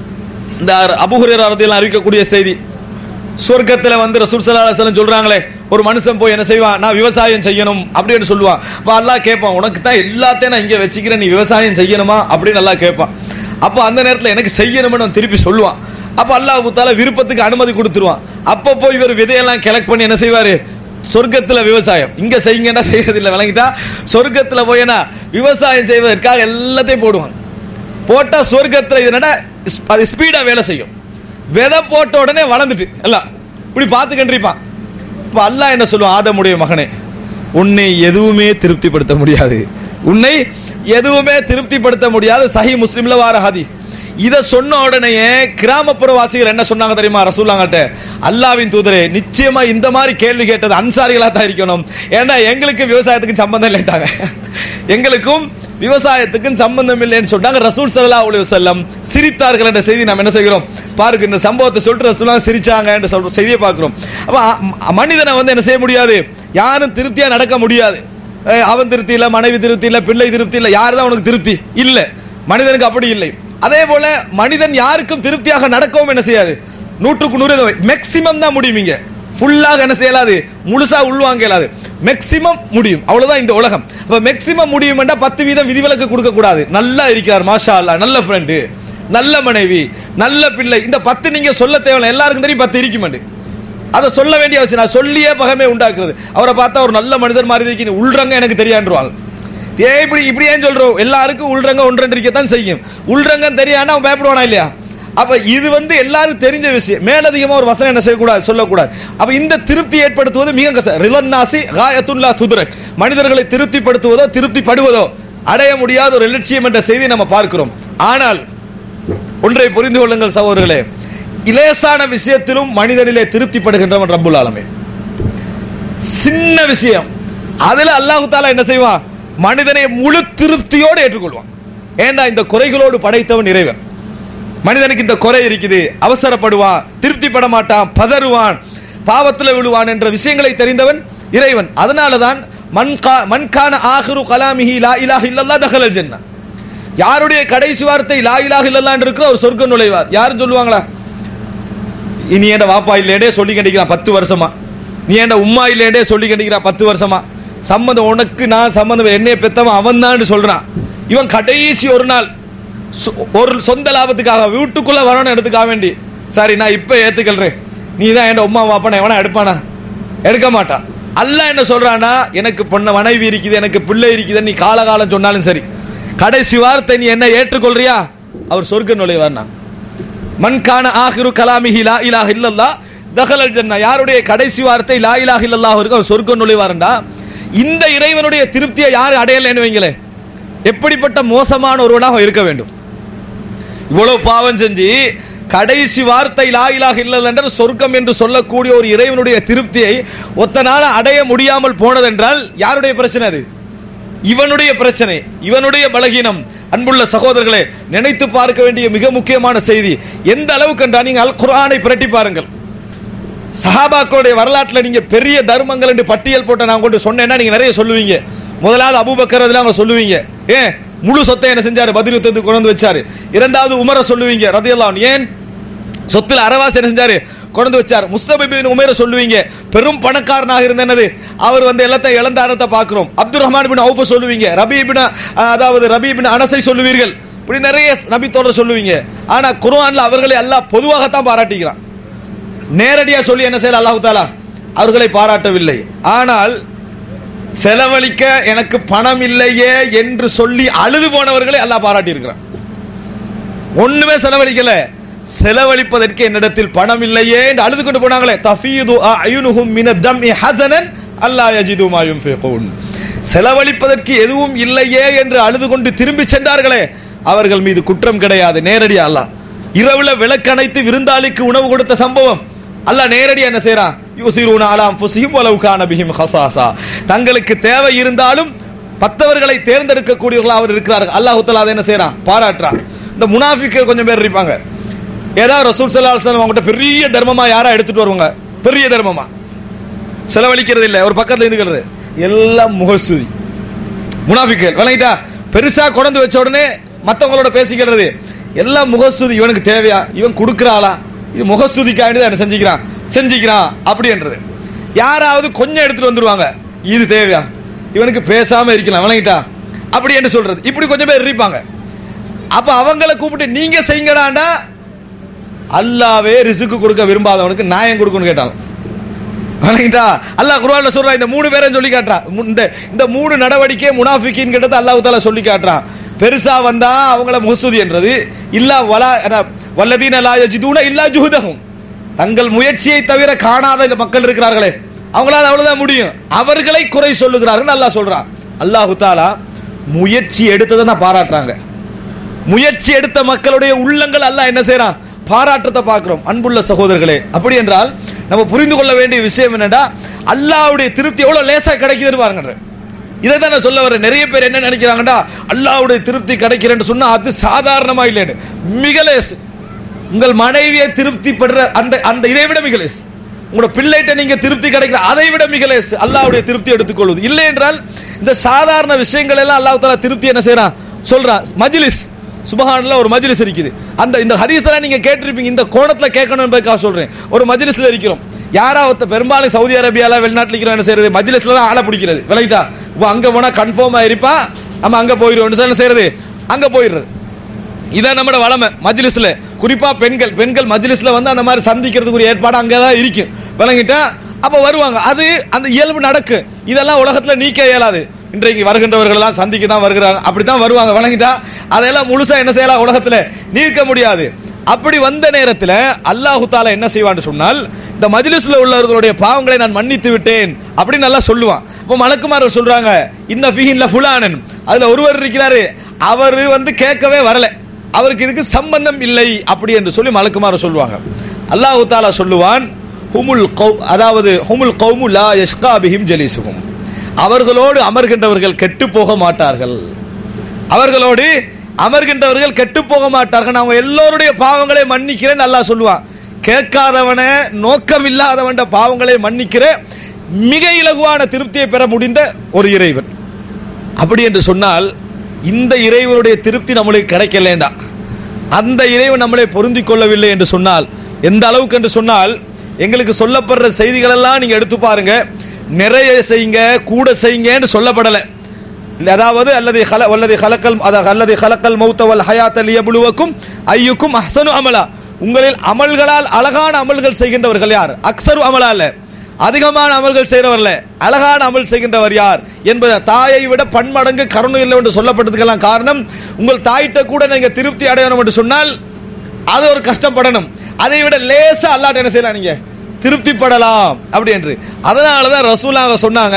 இந்த அபூ ஹுரைரா ரலியல்லாஹு அறிவிக்கக்கூடிய செய்தி. சொர்க்கத்துல வந்து ரசூல் ஸல்லல்லாஹு அலைஹி வஸல்லம் சொல்றாங்களே, ஒரு மனுஷன் போய் என்ன செய்வான், நான் விவசாயம் செய்யணும் அப்படின்னு சொல்லுவான். அப்ப அல்லாஹ் கேட்பான், உனக்கு தான் எல்லாத்தையும் நான் இங்க வச்சுக்கிறேன், நீ விவசாயம் செய்யணுமா அப்படின்னு அல்லாஹ் கேட்பான். அப்ப அந்த நேரத்தில் எனக்கு செய்யணும்னு திருப்பி சொல்லுவான். அப்ப அல்லாஹ் தஆலா விருப்பத்துக்கு அனுமதி கொடுத்துருவான். அப்ப போய் இவர் விதையெல்லாம் கலெக்ட் பண்ணி என்ன செய்வாரு, சொர்க்கத்துல விவசாயம் இங்க செய்யுங்கன்னா செய்யறது இல்லை, விளங்கிட்டா? சொர்க்கத்துல போயினா விவசாயம் செய்வதற்காக எல்லாத்தையும் போடுவாங்க. போட்டா சொர்க்கத்துல இது அது ஸ்பீடா வேலை செய்யும். விதை போட்ட உடனே வளர்ந்துட்டு எல்லாம் இப்படி பார்த்து கண்டிருப்பான். இப்ப அல்லாஹ் என்ன சொல்லுவான், ஆதமுடைய மகனே, உன்னை எதுவுமே திருப்திப்படுத்த முடியாது, உன்னை எதுவுமே திருப்திப்படுத்த முடியாது. சஹீஹ் முஸ்லிம்ல வார ஹதீஸ். இத சொன்ன உடனே கிராமப்புற வாசிகள் என்ன சொன்னாங்க தெரியுமா ரசூலுல்லாஹ்ட்ட? அல்லாஹ்வின் தூதரே, நிச்சயமா இந்த மாதிரி கேள்வி கேட்டது அன்சாரிகளா தான் இருக்கணும், ஏன்னா எங்களுக்கு விவசாயத்துக்கு சம்பந்தம் இல்லைட்டாங்க, எங்களுக்கும் விவசாயத்துக்கும் சம்பந்தம் இல்லைன்னு சொன்னாங்க. ரசூல் ஸல்லல்லாஹு அலைஹி வஸல்லம் சிரித்தார்கள் என்ற செய்தி நாம் என்ன செய்கிறோம் பாருங்க. இந்த சம்பவத்தை சொல்லிட்டு ரசூலுல்லாஹ் சிரிச்சாங்க என்ற சொல்ற செய்தியை பார்க்கிறோம். அப்ப மனிதனை வந்து என்ன செய்ய முடியாது, யாரும் திருப்தியா நடக்க முடியாது. அவன் திருப்தி இல்ல, மனைவி திருப்தி இல்ல, பிள்ளை திருப்தி இல்ல, யாரு தான் உனக்கு திருப்தி இல்ல? மனிதனுக்கு அப்படி இல்லை. அதே போல மனிதன் யாருக்கும் திருப்தியாக நடக்கவும் என்ன செய்யாது, நூற்றுக்கு நூறு மேக்சிமம் தான் முடியும். இங்க ஃபுல்லாக என்ன செய்யலாது, முழுசா உள்வாங்க இயலாது, மேக்சிமம் முடியும், அவ்வளவுதான் இந்த உலகம். அப்ப மேக்சிமம் முடியும் என்றா பத்து வீதம் விதிவிலக்கு கொடுக்க கூடாது. நல்லா இருக்கிறார் மாஷா அல்லாஹ், நல்ல ஃப்ரெண்டு, நல்ல மனைவி, நல்ல பிள்ளை, இந்த பத்து நீங்க சொல்ல தேவையில்லை, எல்லாருக்கும் தெரியும் பத்து இருக்குமெண்டு. அதை சொல்ல வேண்டிய அவசியம் நான் சொல்லியே பகமே உண்டாக்குறது. அவரை பார்த்தா ஒரு நல்ல மனிதர் மாதிரி இருக்கீங்க, உள்றங்க எனக்கு தெரியாண்டுருவாங்க. ஏ இப்படி இப்படி ஏன் சொல்றோம், எல்லாருக்கும் உள்றங்க ஒன்றரை இருக்கத்தான் செய்யும். உள்றங்கம் தெரியானா அவன் பயப்படுவானா இல்லையா? அப்ப இது வந்து எல்லாரும் தெரிஞ்ச விஷயம். மேலதிகமா ஒரு வசனம் என்ன செய்யக்கூடாது, சொல்லக்கூடாது. அப்ப இந்த திருப்தி ஏற்படுத்துவது மிக கஷ்டம். ரிலன்னாசி காயத்துல்லா துதுரக், மனிதர்களை திருப்திப்படுத்துவதோ திருப்திப்படுவதோ அடைய முடியாத ஒரு லட்சியம் என்ற செய்தி நம்ம பார்க்கிறோம். ஆனால் ஒன்றை புரிந்து கொள்ளுங்கள் சகோதரர்களே, இலேசான விஷயத்திலும் மனிதனிலே திருப்திப்படுகின்றவன் ரப்புல் ஆலமீன். சின்ன விஷயம் அதுல அல்லாஹ் தஆலா என்ன செய்வான், மனிதனை முழு திருப்தியோடு ஏற்றுக்கொள்வான். ஏண்டா இந்த குறைகளோடு படைத்தவன் இறைவன். மனிதனுக்கு இந்த குறை இருக்குது, அவசரப்படுவான், திருப்திப்பட மாட்டான், பதறுவான், பாவத்தில் விழுவான் என்ற விஷயங்களை தெரிந்தவன் இறைவன். அதனாலதான் மன்கான ஆகிரு கலாமிஹி லா இலாஹ இல்லல்லாஹ் தஹலல் ஜன்னah, யாருடைய கடைசி வார்த்தை லா இலாஹ இல்லல்லாஹ் என்று இருக்கிற ஒரு சொர்க்கம் நுழைவார். யாரும் சொல்லுவாங்களா, நீ ஏண்ட வாப்பா இல்லையடே சொல்லி கண்டிக்கிறான் பத்து வருஷமா, நீ ஏண்ட உம்மா இல்லையடே சொல்லி கண்டிக்கிறான் பத்து வருஷமா, சம்பந்தம் உனக்கு நான் சம்பந்தம், என்னைய பெத்தவன் அவன் தான் சொல்றான். இவன் கடைசி ஒரு நாள் ஒரு சொந்த லாபத்துக்காக வீட்டுக்குள்ள வரணும் எடுத்துக்காக வேண்டி, சரி நான் இப்ப ஏத்துக்கிறேன், நீ தான் என் உம்மா வாப்பா, எவனா எடுப்பானா? எடுக்க மாட்டான். அல்லாஹ் என்ன சொல்றானா, எனக்கு பொண்ண மனைவி இருக்குது, எனக்கு பிள்ளை இருக்குது, நீ காலகாலம் சொன்னாலும் சரி, கடைசி வார்த்தை நீ என்ன ஏற்றுக்கொள்றியா, அவர் சொர்க்க நுழைவார்னா. மன்கான ஆகிரு கலாமிஹி லா இலாஹ இல்லல்லாஹ் தஹலல் ஜன்னah, யாருடைய கடைசி வார்த்தை லா இலாஹ இல்லல்லாஹ் இருக்கு அவர் சொர்க்கம் நுழைவார்டா. இந்த இறைவனுடைய திருப்தியை யாரு அடையலைன்னு வைங்களே, எப்படிப்பட்ட மோசமான ஒருவனாக இருக்க வேண்டும். இவ்வளவு பாவம் செஞ்சு கடைசி வார்த்தை லா இலாஹ இல்லல்லாஹ் என்ற சொர்க்கம் என்று சொல்லக்கூடிய ஒரு இறைவனுடைய திருப்தியை ஒத்த நாள் அடைய முடியாமல் போனதென்றால் யாருடைய பிரச்சனை அது? இவனுடைய பிரச்சனை, இவனுடைய பலகீனம். அன்புள்ள சகோதரர்களே, நினைத்து பார்க்க வேண்டிய மிக முக்கியமான செய்தி. எந்த அளவுக்கு என்றால் நீங்க அல் குர்ஆனை பிரட்டி பாருங்கள். சஹாபாக்களுடைய வரலாற்றில் நீங்க பெரிய தர்மங்கள் என்று பட்டியல் போட்ட நான் கொண்டு சொன்னேன்னா நீங்க நிறைய சொல்லுவீங்க. முதலாவது அபூபக்கர் ரலியல்லாஹு சொல்லுவீங்க, ஏன் முழு சொத்தை என்ன செஞ்சாரு, பதில் யுத்தத்துக்கு கொண்டு வந்து வச்சாரு. இரண்டாவது உமரை சொல்லுவீங்க ரலியல்லாஹு அன்ஹு, ஏன் சொத்துல அரவாசி என்ன செஞ்சாரு, கொண்டு வச்சார். முஸ்தப் இப்னு உமைர சொல்லுவீங்க, பெரும் பணக்காரனாக இருந்தது, அவர் வந்து எல்லாத்தையும் இழந்தாரத்தை பார்க்கிறோம். அப்துல் ரஹ்மான் இப்னு அவுஃப் சொல்லுவீங்க, ரபி இப்னு அதாவது ரபி இப்னு அனஸை சொல்லுவீர்கள். இப்படி நிறைய நபி தோழர் சொல்லுவீங்க. ஆனா குர்ஆன்ல அவர்களை அல்லாஹ் பொதுவாகத்தான் பாராட்டுகிறான். நேரடியா சொல்லி என்ன செய்யல அல்லாஹ் தஆலா அவர்களை பாராட்டவில்லை. ஆனால் செலவழிக்க எனக்கு பணம் இல்லையே என்று சொல்லி அழுது போனவர்களை அல்லாஹ் பாராட்டி இருக்கிறான். ஒண்ணுமே செலவழிக்கல, செலவழிப்பதற்கு என்னிடத்தில் பணம் இல்லையே என்று அழுது கொண்டு போனாங்களே, தஃபீது அயுனுஹும் மினத் தம்இ ஹஸனன் அல்லா யஜிது மா யுன்ஃபிகூன். செலவழிப்பதற்கு எதுவும் இல்லையே என்று அழுது கொண்டு திரும்பி சென்றார்களே, அவர்கள் மீது குற்றம் கிடையாது. நேரடியா அல்லாஹ் இரவுல விளக்கணைத்து விருந்தாளிக்கு உணவு கொடுத்த சம்பவம் அல்லாஹ் நேரடியா என்ன செய்றான்? யுஸிரூன அலா அன்ஃபுஸிஹிம் வலவ் கான பிஹிம் ஹஸாஸா. தங்களுக்கு தேவை இருந்தாலும் பத்தவர்களை தேர்ந்தெடுக்க கூடியவர்களாக அவர் இருக்கிறார்கள். அல்லாஹ் தஆலா அதை என்ன செய்றான்? பாராட்டுறான். இந்த முனாஃபிக்குகள் கொஞ்சம் பேர் இருப்பாங்க. ஏதாவது ரசூல் ஸல்லல்லாஹு அலைஹி வஸல்லம் அவங்ககிட்ட பெரிய தர்மமா யாரா எடுத்துட்டு வருவாங்க, பெரிய தர்மமா செலவழிக்கிறது இல்லை, ஒரு பக்கத்துல இருந்துக்கிறது, எல்லாம் முகஸ்துதி முனாஃபிக்குகள். விளங்கிட்டா? பெருசா கொண்டு வச்ச உடனே மற்றவங்களோட பேசிக்கிறது எல்லாம் முகஸ்துதி. இவனுக்கு தேவையா, இவன் கொடுக்கிறாளா, இது முகஸ்துதிக்காண்டி தான் செஞ்சுக்கிறான் செஞ்சுக்கிறான் அப்படின்றது. யாராவது கொஞ்சம் எடுத்துட்டு வந்துருவாங்க, இது தேவையா, இவனுக்கு பேசாம இருக்கலாம், விளங்கிட்டா அப்படி என்று சொல்றது. இப்படி கொஞ்சம் பேர் இருப்பாங்க. அப்ப அவங்களை கூப்பிட்டு நீங்க செய்யுங்கடாண்டா, அல்லாவே ரிஸ்க் கொடுக்க விரும்பாதவனுக்கு நியாயம் கொடுக்கணும்னு கேட்டாங்க. விளங்கிட்டா? அல்லாஹ் குர்ஆன்ல சொல்றான், இந்த மூணு பேரை சொல்லி காட்டுறான். இந்த இந்த மூணு நடவடிக்கை முனாஃபிகின் கிட்ட அல்லாஹ் தஆலா சொல்லி காட்டுறான். பெருசா வந்தா அவங்கள முஹ்சுதி என்றது இல்ல, வலா வல்லதீன லா யஜிதுன இல்லா ஜுஹதஹும். தங்கள் முயற்சியை தவிர காணாத மக்கள் இருக்கிறார்களே, அவங்களால அவ்வளவுதான் முடியும், அவர்களை குறை சொல்லுகிறார்கள் அல்லாஹ் சொல்றான். அல்லாஹ் தஆலா முயற்சி எடுத்ததை தான் பாராட்டுறாங்க. முயற்சி எடுத்த மக்களுடைய உள்ளங்கள் அல்லாஹ் என்ன செய்றான்? பாராட்டத்தை பார்க்கிறோம். அன்புள்ள சகோதரர்களே, அப்படி என்றால் நம்ம புரிந்து கொள்ள வேண்டிய விஷயம் என்னடா, அல்லாஹ்வுடைய திருப்தி எவ்வளவு லேசா கிடைக்குதுன்னு பாருங்க. இதை தான் நான் சொல்ல வரேன். நிறைய பேர் என்ன நினைக்கிறாங்கடா, அல்லாஹ்வுடைய திருப்தி கிடைக்கிறேன்னு சொன்னா அது சாதாரணமா இல்லைன்னு. மிக லேசு. உங்கள் மனைவியை திருப்தி படுற அந்த அந்த இதை விட மிக லேசு. உங்களோட பிள்ளைகிட்ட நீங்க திருப்தி கிடைக்கிற அதை விட மிக லேசு அல்லாஹ்வுடைய திருப்தி எடுத்துக்கொள்வது. இல்லை என்றால் இந்த சாதாரண விஷயங்கள் எல்லாம் அல்லாஹ் தஆலா திருப்தி என்ன செய்றான் சொல்றான். மஜ்லிஸ் சுப்ஹானல்லாஹ், ஒரு மஜ்லிஸ் இருக்குது. அந்த இந்த ஹதீஸ்லாம் நீங்க கேட்டிருப்பீங்க, இந்த கோணத்துல கேட்கணும் என்பதற்காக சொல்றேன். ஒரு மஜ்லிஸ்ல இருக்கிறோம், யாராவது பெரும்பாலும் சவுதி அரேபியால வெளிநாட்டில் இருக்கிறோம் என்ன செய்யறது, மஜ்லிஸ்ல தான் ஆளை பிடிக்கிறது. விளங்கிட்டா? இப்போ அங்க போனா கன்ஃபார்மா இருப்பா, நம்ம அங்க போயிடுவோம் என்ன செய்யறது, அங்க போயிடுறது. இதான் நம்மளோட வளமை. மஜ்லிஸ்ல குறிப்பா பெண்கள் பெண்கள் மஜ்லிஸ்ல வந்து அந்த மாதிரி சந்திக்கிறதுக்கு ஒரு ஏற்பாடு அங்கதான் இருக்கும். விளங்கிட்டா? அப்ப வருவாங்க, அது அந்த இயல்பு நடக்கும். இதெல்லாம் உலகத்துல நீக்க இயலாது. இன்றைக்கு வருகின்றவர்கள் எல்லாம் சந்திக்க தான் வருகிறாங்க, அப்படித்தான் வருவாங்க. வழங்கிட்டா அதெல்லாம் முழுசா என்ன செய்யலாம், உலகத்துல நீக்க முடியாது. அப்படி வந்த நேரத்தில் அல்லாஹு தஆலா என்ன செய்வான்னு சொன்னால், இந்த மஜ்லிஸ்ல உள்ளவர்களுடைய பாவங்களை நான் மன்னித்து விட்டேன் அப்படின்னு நல்லா சொல்லுவான். இப்போ மலக்குமார்கள் சொல்றாங்க, இன்ன ஃபீஹின் லஃபுலானன், அதுல ஒருவர் இருக்கிறாரு, அவர் வந்து கேட்கவே வரல, அவருக்கு இதுக்கு சம்பந்தம் இல்லை அப்படி என்று சொல்லி மலக்குமார்கள் சொல்லுவாங்க. அல்லாஹு தஆலா சொல்லுவான், ஹுமுல் கௌ அதாவது ஹுமுல் கௌமு லா யஷ்கா பிஹிம் ஜலீசுஹும், அவர்களோடு அமர்கின்றவர்கள் கெட்டு போக மாட்டார்கள். அவர்களோடு அமர்கின்றவர்கள் கெட்டு போக மாட்டார்கள். அவங்க எல்லோருடைய பாவங்களை மன்னிக்கிறேன் அல்லாஹ் சொல்லுவான். கேட்காதவன நோக்கம் இல்லாதவன் பாவங்களை மன்னிக்கிற மிக இலகுவான திருப்தியை பெற முடிந்த ஒரு இறைவன். அப்படி என்று சொன்னால் இந்த இறைவனுடைய திருப்தி நம்மளுக்கு கிடைக்கலேண்டா, அந்த இறைவன் நம்மளை பொருந்தி கொள்ளவில்லை என்று சொன்னால் எந்த அளவுக்கு என்று சொன்னால், எங்களுக்கு சொல்லப்படுற செய்திகள் எல்லாம் நீங்க எடுத்து பாருங்க, நிறைய செய்யுங்க கூட செய்யுங்கன்னு சொல்லப்படலை. அதாவது அல்லது அல்லது ஹலக்கல் அல்லது ஹலக்கல் மௌத்த வல் ஹயாத்த லியப்லுவக்கும் ஐயுக்கும் அஹ்ஸனு அமலா, உங்களில் அமல்களால் அழகான அமல்கள் செய்கின்றவர்கள் யார், அக்ஸரு அமலா அல்ல, அதிகமான அமல்கள் செய்கிறவர்ல அழகான அமல் செய்கின்றவர் யார் என்பது. தாயை விட பன்மடங்கு கருணை இல்லை என்று சொல்லப்பட்டதுக்கெல்லாம் காரணம், உங்கள் தாயிட்ட கூட நீங்க திருப்தி அடையணும் என்று சொன்னால் அது ஒரு கஷ்டப்படணும், அதை விட லேசா அல்லாஹ் என்ன செய்யலாம், நீங்க திருப்திப்படலாம் அப்படி என்று. அதனாலதான் ரசூலுல்லாஹ் சொன்னாங்க,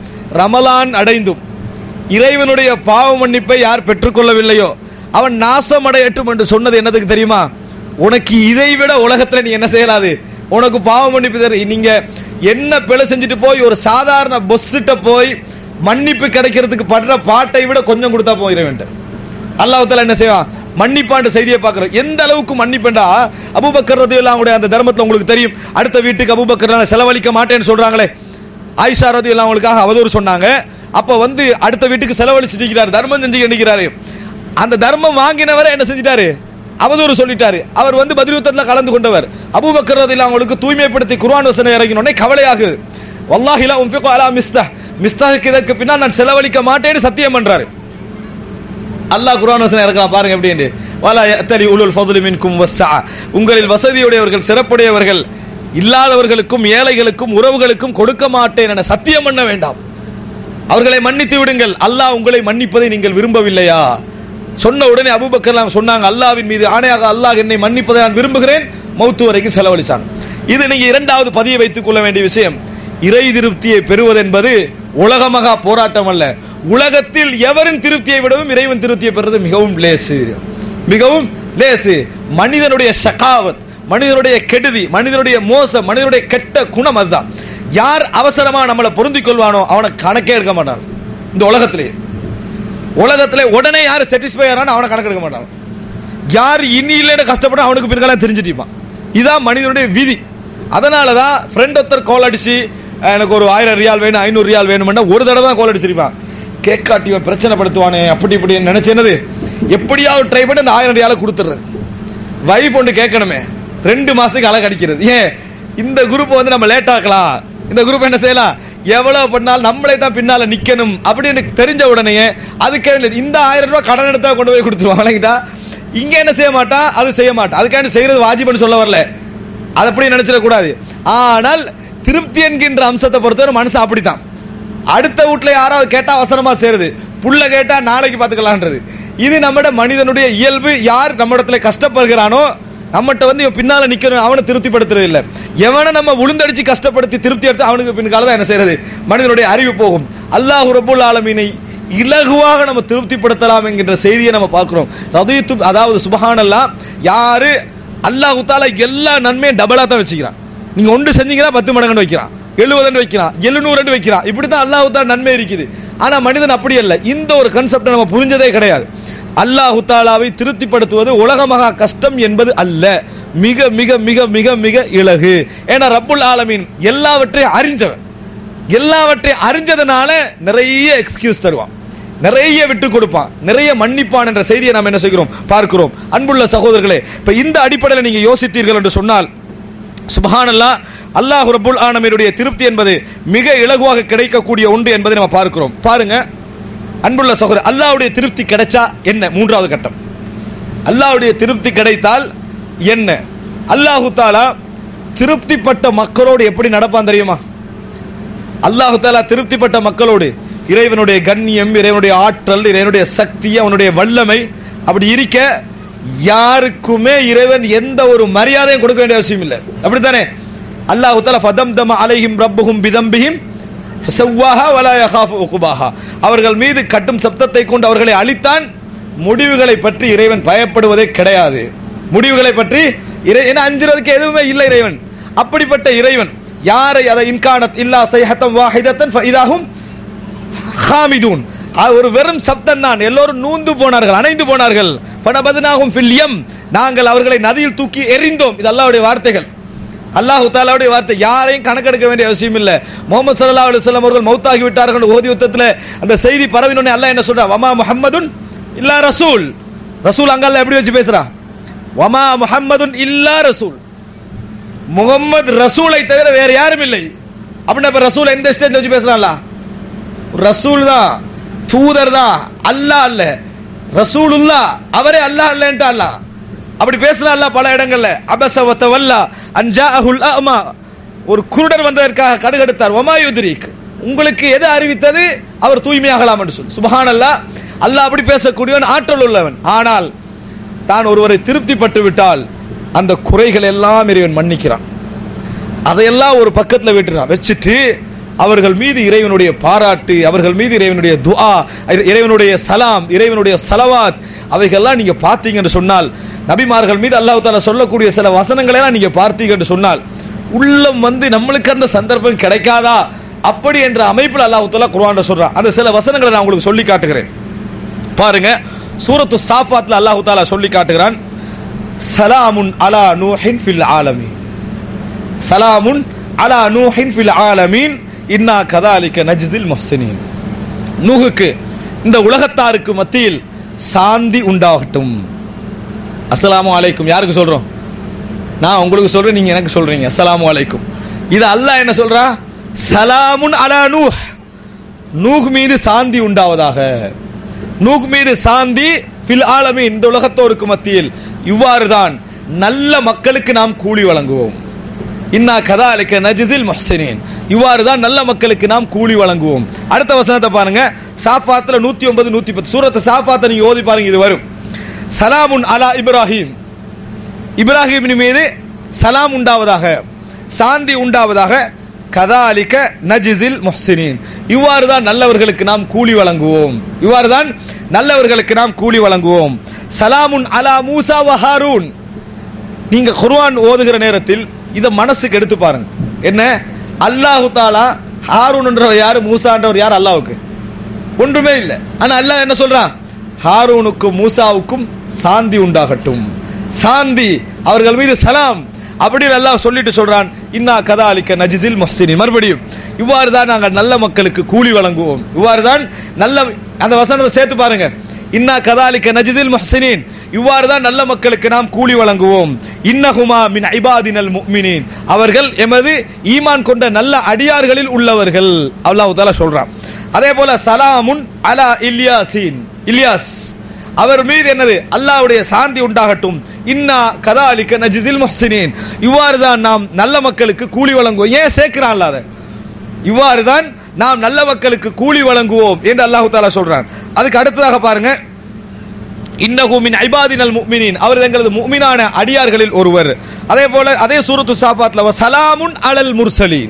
ரமலான் அடைந்தும் இறைவனுடைய பாவ மன்னிப்பை யார் பெற்றுக்கொள்ளவில்லையோ அவன் நாசம் அடையட்டும் என்று சொன்னது என்னதுக்கு தெரியுமா, உனக்கு இதை விட உலகத்துல நீ என்ன செய்யலாது, உனக்கு பாவ மன்னிப்பு தர, நீங்க என்ன பிழை செஞ்சுட்டு போய் ஒரு சாதாரண பொஸ்ஸிட்ட போய் மன்னிப்பு கிடைக்கிறதுக்கு படுற பாட்டை விட கொஞ்சம் கொடுத்தா போய் இறைவன் அல்லாஹ் தஆலா என்ன செய்வான், மன்னிப்பாண்டு செய்தியை பார்க்கிறோம். எந்த அளவுக்கு மன்னிப்பேண்டா, அபூபக்கர் ரலியல்லாஹு அன்ஹு அந்த தர்மத்தில் உங்களுக்கு தெரியும், அடுத்த வீட்டுக்கு அபூபக்கர் செலவழிக்க மாட்டேன்னு சொல்றாங்களே, ஆயிஷா ரலியல்லாஹு அன்ஹாவுக்காக அவதூறு சொன்னாங்க. அப்ப வந்து அடுத்த வீட்டுக்கு செலவழிச்சுட்டு இருக்கிறார், தர்மம் செஞ்சு நிற்கிறாரு. அந்த தர்மம் வாங்கினவரை என்ன செஞ்சிட்டாரு, அவதூறு சொல்லிட்டாரு. அவர் வந்து பத்ர் யுத்தத்தில் கலந்து கொண்டவர். அபூபக்கர் ரலியல்லாஹு அன்ஹுவுக்கு தூய்மைப்படுத்தி குர்ஆன் வசனம் இறங்கினோடனே கவலையாகுது. வல்லாஹி லா உன்ஃபிகு அலா மிஸ்தஹ், மிஸ்தஹ்க்கு இதற்கு பின்னால் நான் செலவழிக்க மாட்டேன்னு சத்தியம் பண்றாரு. அல்லாஹ் குர்ஆன் வசனம் இறக்கலாம் பாருங்க எப்படி என்று, வலா யஅ்தலி உலுல் ஃபضل மின்கும் வஸ்ஸா, உங்களில் வசதியுடையவர்கள் சிறப்புடையவர்கள் இல்லாதவர்களுக்கும் ஏழைகளுக்கும் உறவுகளுக்கும் கொடுக்க மாட்டேன் என சத்தியம் பண்ண வேண்டாம். அவர்களை மன்னித்து விடுங்கள், அல்லாஹ் உங்களை மன்னிப்பதை நீங்கள் விரும்பவில்லையா? சொன்ன உடனே அபூபக்கர் சொன்னாங்க, அல்லாஹ்வின் மீது ஆணையாக அல்லாஹ் என்னை மன்னிப்பதை நான் விரும்புகிறேன், மௌத்து வரைக்கும் செலவழிச்சாங்க. இது நீங்க இரண்டாவது பதிய வைத்துக் கொள்ள வேண்டிய விஷயம். இறை திருப்தியை பெறுவது என்பது உலகமகா போராட்டம் அல்ல. உலகத்தில் எவரின் திருப்தியை விடவும் இறைவன் திருப்தியை பெறுவது மிகவும் லேசு, மிகவும் லேசு. மனிதனுடைய ஷகாவத், மனிதனுடைய கெடுதி, மனிதனுடைய மோசம், மனிதனுடைய கெட்ட குணம் அதுதான். யார் அவசரமா நம்மளை பொருந்திக் கொள்வானோ அவனை கணக்கே எடுக்க மாட்டான். இந்த உலகத்திலே உலகத்திலே உடனே யார் சாட்டிஸ்ஃபை ஆறானோ அவனை கணக்கு எடுக்க மாட்டான். யார் இனி இல்லைன்னு கஷ்டப்பட அவனுக்கு பிற்காலம் தெரிஞ்சுட்டிப்பான். இதான் மனிதனுடைய விதி. அதனாலதான் ஃப்ரெண்ட் ஒருத்தர் கால் அடிச்சு எனக்கு ஒரு ஆயிரம் ரியால் வேணும், ஐநூறு ரியால் வேணும்னா ஒரு தடவை தான் கால் அடிச்சிருப்பான். கேட்காட்டிவன் பிரச்சனை படுத்துவானே அப்படி இப்படி நினைச்சேனது எப்படியாவது ட்ரை பண்ணி அந்த ஆயிரம் ரியால கொடுத்துறது. வைஃப் ஒன்று கேட்கணுமே, ரெண்டு மாசத்துக்கு அழகு அடிக்கிறது. ஏன் இந்த குரூப் வந்து நம்ம லேட் ஆக்கலாம், இந்த குரூப் என்ன செய்யலாம், எவ்வளவு பண்ணாலும் நம்மளே தான் பின்னால நிக்கணும் அப்படின்னு தெரிஞ்ச உடனே அதுக்கே இந்த ஆயிரம் ரூபாய் கடன் எடுத்தா கொண்டு போய் கொடுத்துருவான். வழங்கிட்டா இங்க என்ன செய்ய மாட்டா, அது செய்ய மாட்டா. அதுக்காண்டி செய்யறது வாஜிப்னு சொல்ல வரல, அது அப்படி நினைச்சிடக்கூடாது. ஆனால் திருப்தி என்கின்ற அம்சத்தை பொறுத்தவரை மனுஷன் அப்படித்தான். அடுத்த வீட்டுல யாராவது கேட்டா அவசரமா சேருது, புள்ள கேட்டா நாளைக்கு பாத்துக்கலான்றது. இது நம்மட மனிதனுடைய இயல்பு. யார் நம்ம இடத்துல கஷ்டப்படுகிறானோ நம்மகிட்ட வந்து பின்னால நிக்கணும், அவனை திருப்திப்படுத்துறது இல்ல. எவனை நம்ம உளுந்தடிச்சு கஷ்டப்படுத்தி திருப்தி எடுத்து அவனுக்கு பின்கால தான் என்ன செய்யறது, மனிதனுடைய அறிவு போகும். அல்லாஹ் ரப்புல் ஆலமீனை இலகுவாக நம்ம திருப்திப்படுத்தலாம் என்கின்ற செய்தியை நம்ம பார்க்கிறோம். ரதீத்து, அதாவது சுப்ஹானல்லாஹ், யாரு அல்லாஹ் தஆலா எல்லா நன்மையும் டபுளா தான் வச்சுக்கிறான். நீங்க ஒன்று செஞ்சீங்கன்னா பத்து மடங்கு வைக்கிறான், எழுபது வைக்கிறான், எழுநூறு வைக்கிறான். இப்படித்தான் அல்லாஹ் தஆலா நன்மை இருக்குது. ஆனா மனிதன் அப்படி அல்ல. இந்த ஒரு கான்செப்டை நம்ம புரிஞ்சதே கிடையாது. அல்லாஹ் தஆலாவை திருப்திப்படுத்துவது உலகமகா கஷ்டம் என்பது அல்ல, மிக மிக மிக மிக மிக இலகு. ஏன்னா ரப்புல் ஆலமீன் எல்லாவற்றையும் அறிஞ்சவன், எல்லாவற்றையும் அறிஞ்சதுனால நிறைய எக்ஸ்கியூஸ் தருவான், நிறைய விட்டு கொடுப்பான், நிறைய மன்னிப்பான் என்ற செய்தியை நாம் என்ன செய்கிறோம், பார்க்கிறோம். அன்புள்ள சகோதரர்களே, இப்ப இந்த அடிப்படையில் நீங்க யோசித்தீர்கள் என்று சொன்னால் சுப்ஹானல்லாஹ், அல்லாஹ் ரப்புல் ஆலமீனுடைய திருப்தி என்பது மிக இலகுவாக கிடைக்கக்கூடிய ஒன்று என்பதை நம்ம பார்க்கிறோம். பாருங்க அன்புள்ள சகோதரர், அல்லாஹ்வுடைய திருப்தி கிடைச்சா என்ன? மூன்றாவது கட்டம், அல்லாஹ்வுடைய திருப்தி கிடைத்தால் என்ன? அல்லாஹ் தஆலா திருப்திப்பட்ட மக்களோடு எப்படி நடப்பான் தெரியுமா? அல்லாஹ் தஆலா திருப்திப்பட்ட மக்களோடு இறைவனுடைய கண்ணியம், இறைவனுடைய ஆற்றல், இறைவனுடைய சக்தி, அவனுடைய வல்லமை அப்படி இருக்க யாருக்குமே இறைவன் எந்த ஒரு மரியாதையும் கொடுக்க வேண்டிய அவசியம் இல்லை. அப்படித்தானே? அல்லாஹ் தஆலா ஃபதம்தம அலைஹிம் ரப்புஹும் பிதம்பிஹிம் ஃபஸவ்வாஹா வலா யகாஃபு உக்பாஹா, அவர்கள் மீது கட்டும் சப்தத்தை கொண்டு அவர்களை அழித்தான். முடிவுகளை பற்றி இறைவன் பயப்படுவதே கிடையாது. முடிவுகளை பற்றி இறைவன் அஞ்சுறதுக்கு எதுவுமே இல்லை இறைவன். அப்படிப்பட்ட இறைவன் யாரை அதை இன்கானத் இல்லா ஸைஹத்தன் வாஹிதத்தன் ஃபஇதாஹும் ஹாமிதூன், ஒரு வெறும் சப்தம் தான், எல்லோரும் நூந்து போனார்கள், அணைந்து போனார்கள். ஃபனபத்னாஹும் ஃபில் யம், நாங்கள் அவர்களை நதியில் தூக்கி எறிந்தோம். இது அல்லாஹ்வுடைய வார்த்தைகள், அல்லாஹ் தஆலாவுடைய வார்த்தை. யாரையும் கணக்கெடுக்க வேண்டிய அவசியம் இல்லை. முஹம்மது ஸல்லல்லாஹு அலைஹி வஸல்லம் அவர்கள் மௌத்தாகி விட்டார்கள் ஓதி யுத்தத்தில் அந்த செய்தி பரவினோனே அல்லாஹ் என்ன சொல்றா, வமா முஹம்மதுன் இல்லா ரசூல். ரசூல் அங்கல்ல எப்படி வச்சு பேசுறா, வமா முஹம்மதுன் இல்லா ரசூல், முகம்மது ரசூலை தவிர வேற யாரும் இல்லை. அப்படின்னா இப்ப ரசூல் எந்த ஸ்டேஜ்ல வச்சு பேசுறான்ல, ரசூல் தான், தூதர் தான், அல்லாஹ் அல்ல, ரசூலுல்லாஹ், அவரே அல்லாஹ் அல்லன்ட்டு அல்லாஹ் அப்படி பேசுறான் அல்லாஹ் பல இடங்கள்ல. அபஸ வ தவல்லா அன் ஜாஅஹுல் அமா, ஒரு குருடர் வந்ததற்காக கடுகடுத்தார். வமா யுத்ரிக், உங்களுக்கு எது அறிவித்தது அவர் தூய்மையாகலாம் என்று சொல்லு. சுப்ஹானல்லாஹ், அல்லாஹ் அப்படி பேசக்கூடியவன், ஆற்றல் உள்ளவன். ஆனால் தான் ஒருவரை திருப்திப்பட்டு விட்டால் அந்த குறைகள் எல்லாம் இறைவன் மன்னிக்கிறான். அதையெல்லாம் ஒரு பக்கத்தில் விட்டுறான், வச்சுட்டு அவர்கள் மீது இறைவனுடைய பாராட்டு, அவர்கள் மீது இறைவனுடைய துஆ, இறைவனுடைய சலாம், இறைவனுடைய சலவாத், அவைகள்லாம் நீங்க பார்த்தீங்க என்று சொன்னால், நபிமார்கள் மீது அல்லாஹ் தஆலா சொல்லக்கூடிய சில வசனங்களை எல்லாம் நீங்க பார்த்தீங்க என்று சொன்னால் உள்ளம் வந்து நம்மளுக்கு அந்த சந்தர்ப்பம் கிடைக்காதா அப்படி என்ற அமைப்பில் அல்லாஹ் தஆலா குர்ஆன்ல சொல்றான். அந்த சில வசனங்களை நான் உங்களுக்கு சொல்லி காட்டுகிறேன். பாருங்க, சூரத்து சாஃபாத்ல அல்லாஹ் தஆலா சொல்லி காட்டுகிறான், சலாமுன் அலா நூஹின் ஃபில் ஆலமீன், சலாமுன் அலா நூஹின் ஃபில் ஆலமீன் இன்னா கதாலிக நஜ்ஸில் முஹ்ஸினீன். நூஹுக்கு இந்த உலகத்தாருக்கு மத்தியில் சாந்தி உண்டாகட்டும். அஸ்ஸலாமு அலைக்கும் யாருக்கு சொல்றோம்? நான் உங்களுக்கு சொல்றேன், நீங்க எனக்கு சொல்றீங்க. அஸ்ஸலாமு அலைக்கும். இது அல்லாஹ் என்ன சொல்றா? சலாமுன் அலா நூஹ், நூஹ் மீது சாந்தி உண்டாவதாக. நூஹ் மீது சாந்தி ஃபில் ஆலமீன், இந்த உலகத்தோருக்கு மத்தியில். இவ்வாறுதான் நல்ல மக்களுக்கு நாம் கூலி வழங்குவோம். இன்னா கதாலிக நஜ்ஸில் முஹ்ஸினீன், இவ்வாறு தான் நல்ல மக்களுக்கு நாம் கூலி வழங்குவோம். அடுத்த வசனத்தை பாருங்க, சாஃபாத்ல நூற்றி ஒன்பது நூற்றி பத்து சூரத் சாஃபாத்தை நீங்க ஓதி பாருங்க, இது வரும். சலாமுன் அலா இப்ராஹிம், இப்ராஹிமின் மீது சலாம் உண்டாவதாக, சாந்தி உண்டாவதாக. கதாலிக நஜ்ஸில் முஹ்ஸினீன், இவ்வாறு தான் நல்லவர்களுக்கு நாம் கூலி வழங்குவோம், இவ்வாறு தான் நல்லவர்களுக்கு நாம் கூலி வழங்குவோம். சலாமுன் அலா மூசா வ ஹாரூன், நீங்க குர்ஆன் ஓதுகிற நேரத்தில் இத மனசுக்கு எடுத்து பாருங்க. என்ன, அல்லாஹு தாலா ஹாரூன் என்றவர் யாரு, மூசா என்றவர் யார்? அல்லாஹ்வுக்கு ஒன்றுமே இல்லை. ஆனா அல்லாஹ் என்ன சொல்றான்? ஹாரூனுக்கும் மூசாவுக்கும் சாந்தி உண்டாகட்டும், சாந்தி, அவர்கள் மீது சலாம் அப்படின்னு அல்லாஹ் சொல்லிட்டு சொல்றான். இன்னா கதாலிக நஜ்ஸில் முஹ்ஸினீன், மறுபடியும் இவ்வாறு தான் நாங்கள் நல்ல மக்களுக்கு கூலி வழங்குவோம், இவ்வாறு தான் நல்ல, அந்த வசனத்தை சேர்த்து பாருங்க. இன்னா கதாலிக நஜ்ஸில் முஹ்ஸினீன், இவ்வாறு தான் நல்ல மக்களுக்கு நாம் கூலி வழங்குவோம். இன்னஹுமா மின் இபாதினல் முஃமினீன், அவர்கள் எமது ஈமான் கொண்ட நல்ல அடியார்களில் உள்ளவர்கள், அல்லாஹ் தஆலா சொல்றான். அதே போல சலாமுன் அலா இல்யாசீன், இல்யாஸ் அவர் மீது என்னது, அல்லாஹ்வுடைய சாந்தி உண்டாகட்டும். இன்னா கதாலிக நஜ்ஸில் முஹ்ஸினீன், இவ்வாறு தான் நாம் நல்ல மக்களுக்கு கூலி வழங்குவோம். ஏன் சேர்க்கிறான் அல்லாஹ்? இவ்வாறு தான் நாம் நல்ல மக்களுக்கு கூலி வழங்குவோம் என்று அல்லாஹ் தஆலா சொல்றான். அதுக்கு அடுத்ததாக பாருங்க, இன்னஹு மின் இபாதினல் முஃமினீன், அவர் எங்களது முஃமினான அடியார்களில் ஒருவர். அதே போல அதே சூரத்து சாஃபாத்ல வஸலாமுன் அலல் முர்சலீன்,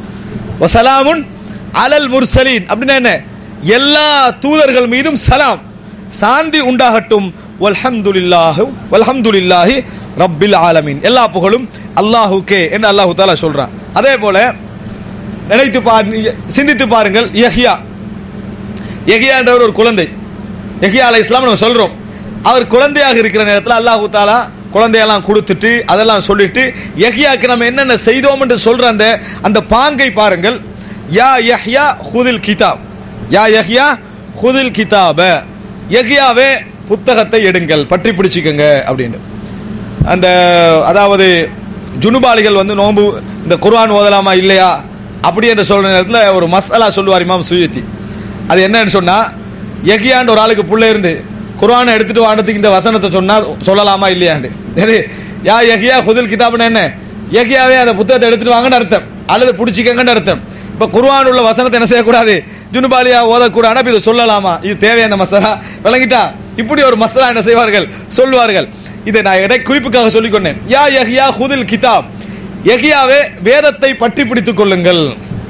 வஸலாமுன் அலல் முர்சலீன் அப்படின்னா என்ன, எல்லா தூதர்கள் மீதும் சலாம், சாந்தி உண்டாகட்டும். வல்ஹம்துலில்லாஹி வல்ஹம்துலில்லாஹி ரப்பில் ஆலமீன், எல்லா புகழும் அல்லாஹ்வுக்கே என்று அல்லாஹ் தஆலா சொல்றான். அதே போல நினைத்து பாருங்க, சிந்தித்து பாருங்கள், யஹ்யா, யஹ்யா என்ற ஒரு குழந்தை, யஹ்யா அலைஹிஸ்ஸலாம் நம்ம சொல்றோம், அவர் குழந்தையாக இருக்கிற நேரத்தில் அல்லாஹ் தஆலா குழந்தையெல்லாம் கொடுத்துட்டு அதெல்லாம் சொல்லிட்டு யஹ்யாக்கு நம்ம என்னென்ன செய்தோம் என்று சொல்ற அந்த அந்த பாங்கை பாருங்கள். யா யஹ்யா ஹுதில் கிதாப், யா யஹ்யா ஹுதில் கிதாப, யஹ்யாவே புத்தகத்தை எடுங்கள், பற்றி பிடிச்சிக்கங்க அப்படின்னு. அந்த அதாவது ஜுனுபாலிகள் வந்து நோன்பு இந்த குர்ஆன் ஓதலாமா இல்லையா அப்படி என்று சொல்ற நேரத்தில் ஒரு மஸ்அலா சொல்லுவார் இமாம் சுயூத்தி. அது என்னன்னு சொன்னா, யஹ்யான்ற ஒரு ஆளுக்கு புள்ள இருந்து குர்ஆனை எடுத்துட்டு வாண்டதுக்கு இந்த வசனத்தை சொன்னா சொல்லலாமா இல்லையாண்டு. யா யஹ்யா ஹுதில் கிதாப்னா என்ன, யஹ்யாவே அந்த புத்தகத்தை எடுத்துட்டு வாங்கன்னு அர்த்தம், அல்லது பிடிச்சிக்கங்கன்னு அர்த்தம். இப்ப குர்ஆன் உள்ள வசனத்தை என்ன செய்யக்கூடாது, ஜுனுபாலியா ஓதக்கூடாது, இது சொல்லலாமா, இது தேவையான மசலா, விளங்கிட்டா? இப்படி ஒரு மசலா என்ன செய்வார்கள், சொல்வார்கள். இதை நான் இடை குறிப்புக்காக சொல்லிக் கொண்டேன். யா யஹ்யா ஹுதில் கிதாப், யஹ்யாவே வேதத்தை பற்றி பிடித்துக் கொள்ளுங்கள்.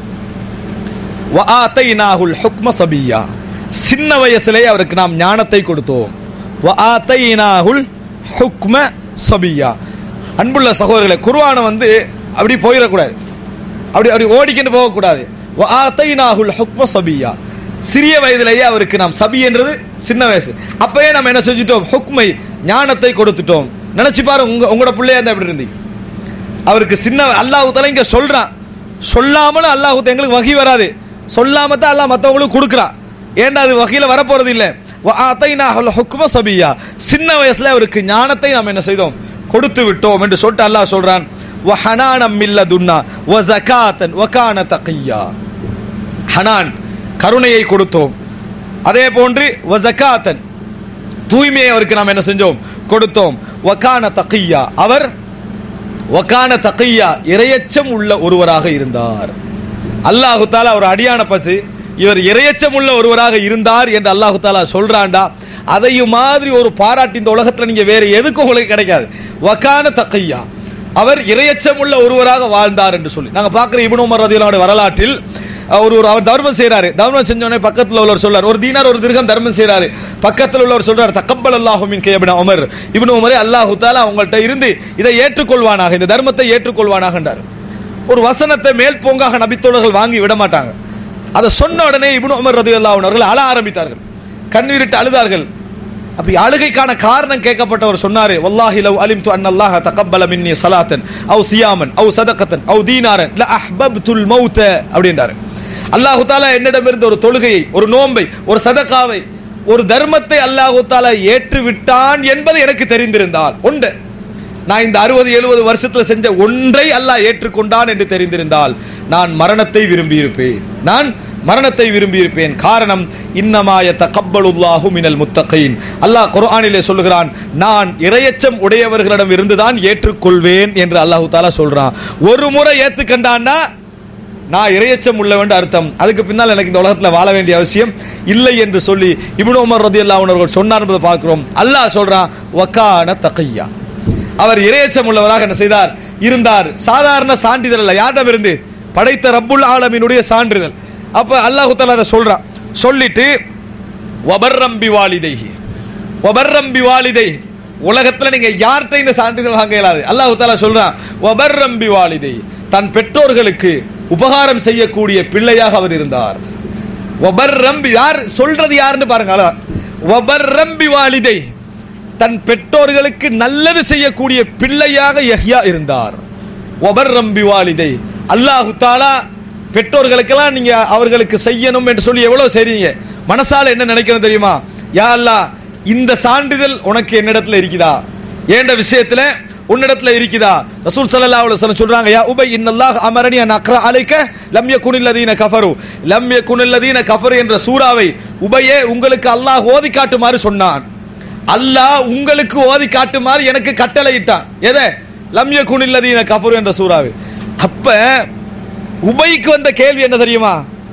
வ ஆதைனாஹுல் ஹுக்ம சபிய்யா, சின்ன வயசிலேயே அவருக்கு நாம் ஞானத்தை கொடுத்தோம். வ ஆதைனாஹுல் ஹுக்ம சபிய்யா. அன்புள்ள சகோதரர்களே, குர்ஆனை வந்து அப்படி போயிடக்கூடாது, அப்படி அப்படி ஓடிக்கிட்டு போகக்கூடாது. வ ஆதைனாஹுல் ஹுக்ம சபிய்யா, சிறிய வயதிலேயே அவருக்கு நாம், சபி என்றது சின்ன வயசு, அப்பயே நம்ம என்ன செஞ்சுட்டோம், ஹுக்மை ஞானத்தை கொடுத்துட்டோம். நினைச்சு பாரு, உங்க உங்களோட பிள்ளையா இருந்தா எப்படி இருந்தீங்க? அவருக்கு சின்ன, அல்லாஹ் தஆலா இங்க சொல்றான், சொல்லாமலும் அல்லாஹ் எங்களுக்கு வகி வராது, சொல்லாம தான் அல்லாஹ் மற்றவங்களுக்கு கொடுக்குறான். ஏன்டா அது வகையில வரப்போறது இல்லை. வ ஆதைனாஹுல் ஹுக்ம சபிய்யா, சின்ன வயசுல அவருக்கு ஞானத்தை நாம் என்ன செய்தோம், கொடுத்து விட்டோம் என்று சொல்லிட்டு அல்லாஹ் சொல்றான். வ ஹனானம் மின் லதுன்னா வ ஸகாத்தன் வ கான தகிய்யா, ஹனான் கருணையை கொடுத்தோம். அதே போன்று வ ஸகாத்தன் தூய்மையை அவருக்கு நாம் என்ன செஞ்சோம், கொடுத்தோம். வ கான தகிய்யா, அவர் வ கான தகிய்யா இறையச்சம் உள்ள ஒருவராக இருந்தார். அல்லாஹ் தஆலா ஒரு அடியான பசி இவர் இறையச்சம் உள்ள ஒருவராக இருந்தார் என்று அல்லாஹ் தஆலா சொல்றான்டா, அதையும் மாதிரி ஒரு பாராட்டு இந்த உலகத்தில் நீங்க வேற எதுக்கும் உங்களுக்கு கிடைக்காது. வ கான தகிய்யா, அவர் இறையச்சம் உள்ள ஒருவராக வாழ்ந்தார் என்று சொல்லி நாங்க பார்க்கிற இப்னு உமர் ரலியல்லாஹு அன்ஹு வரலாற்றில் ஒரு அவர் தர்மம் செய்யறாரு. தர்மம் செஞ்சோடனே பக்கத்தில் உள்ளவர் சொல்றார், ஒரு தீனார் ஒரு திர்ஹம் தர்மம் செய்யறாரு. பக்கத்தில் உள்ளவர் சொல்றார், தக்கப்பலல்லாஹு மின்க இப்னு உமர், இப்னு உமரே அல்லாஹ் தஆலா உங்கள்கிட்ட இருந்து இதை ஏற்றுக்கொள்வானாக, இந்த தர்மத்தை ஏற்றுக்கொள்வானாக என்றார். ஒரு வசனத்தை மேல் போங்காக நபித்தோழர்கள் வாங்கி விட மாட்டாங்க. அதை சொன்ன உடனே இப்னு உமர் ரலியல்லாஹு அன்ஹு அவர்கள் அழ ஆரம்பித்தார்கள், கண்ணீரிட்டு அழுதார்கள். அப்படி அழுகைக்கான காரணம் கேட்கப்பட்டவர் சொன்னாரு, வல்லாஹி லவ் அலிம்து அன்னல்லாஹ தகப்பல மின்னி ஸலாத்தன் அவ் சியாமன் அவ் சதகத்தன் அவ் தீனாரன் ல அஹ்பப்துல் மௌத அப்படின்றாரு. அல்லாஹ் தஆலா என்னிடமிருந்து ஒரு தொழுகையை, ஒரு நோன்பை, ஒரு சதகாவை, ஒரு தர்மத்தை அல்லாஹ் தஆலா ஏற்று விட்டான் என்பது எனக்கு தெரிந்திருந்தால், ஒன்று நான் இந்த அறுபது எழுபது வருஷத்துல செஞ்ச ஒன்றை அல்லாஹ் ஏற்றுக்கொண்டான் என்று தெரிந்திருந்தால் நான் மரணத்தை விரும்பி இருப்பேன், நான் மரணத்தை விரும்பி இருப்பேன். காரணம் இன்னமா யதகப்பலுல்லாஹு மினல் முத்தகீன். அல்லாஹ் குர்ஆனிலே சொல்லுகிறான், நான் இறையச்சம் உடையவர்களிடம் இருந்துதான் ஏற்றுக்கொள்வேன் என்று அல்லாஹ் தஆலா சொல்றான். ஒரு முறை ஏத்துக்கண்டான்னா நான் இறையச்சம் உள்ளவன் அர்த்தம். அதுக்கு பின்னால் எனக்கு இந்த உலகத்தில் வாழ வேண்டிய அவசியம் இல்லை என்று சொல்லி இப்னு உமர் ரலியல்லாஹு அன்ஹு அவர்கள் சொன்னார் என்பதை பார்க்கிறோம். அல்லாஹ் சொல்றான், வகான தகியா, அவர் இறையச்சம் உள்ளவராக என்ன செய்தார், இருந்தார். சாதாரண சான்றிதழ் அல்ல, யாரிடம் இருந்து, படைத்த ரப்புல் ஆலமீனுடைய சான்றிதழ். அப்ப அல்லாஹ் தஆலா அதை சொல்றான். சொல்லிட்டு வபர்ரம் பிவாலிதைஹி, வபர்ரம் பிவாலிதைஹி, உலகத்துல நீங்க யார்கிட்ட இந்த சான்றிதழ் வாங்க இயலாது. அல்லாஹ் தஆலா சொல்றான், வபர்ரம் பிவாலிதைஹி, தன் பெற்றோர்களுக்கு உபகாரம் செய்யக்கூடிய பிள்ளையாக அவர் இருந்தார். வபர்ரம், யார் சொல்றது யாருன்னு பாருங்க. வபர்ரம் பிவாலிதைஹி, தன் பெற்றோர்களுக்கு நல்லது செய்யக்கூடிய பிள்ளையாக யஹ்யா இருந்தார். வபர்ரம் பிவாலிதைஹி, அல்லாஹ் தஆலா பெற்றோர்களுக்கெல்லாம் நீங்க அவர்களுக்கு செய்யணும் என்று சொல்லி எவ்வளவு செய்றீங்க, மனசால என்ன நினைக்கணும் தெரியுமா? யா அல்லாஹ், இந்த சான்றிதழ் உனக்கு என்னிடத்துல இருக்குதா, ஏண்ட விஷயத்துல உன்னிடத்துல இருக்குதா? ரசூல் ஸல்லல்லாஹு அலைஹி வஸல்லம் சொல்றாங்க, யா உபை இன்னல்லாஹ் அமரனி அன் அக்ரா அலைக லம் யகுனில் லதீன கஃபரு லம் யகுனில் லதீன கஃபரு என்ற சூராவை உபையே உங்களுக்கு அல்லாஹ் ஓதி காட்டுமாறு சொன்னான். அல்லாஹ் உங்களுக்கு ஓதி காட்டுமாறு எனக்கு கட்டளையிட்டான். எதை? லம் யகுனில் லதீன கஃபரு என்ற சூராவை. அப்ப உபைக்கு வந்த கேள்வி என்ன தெரியுமா?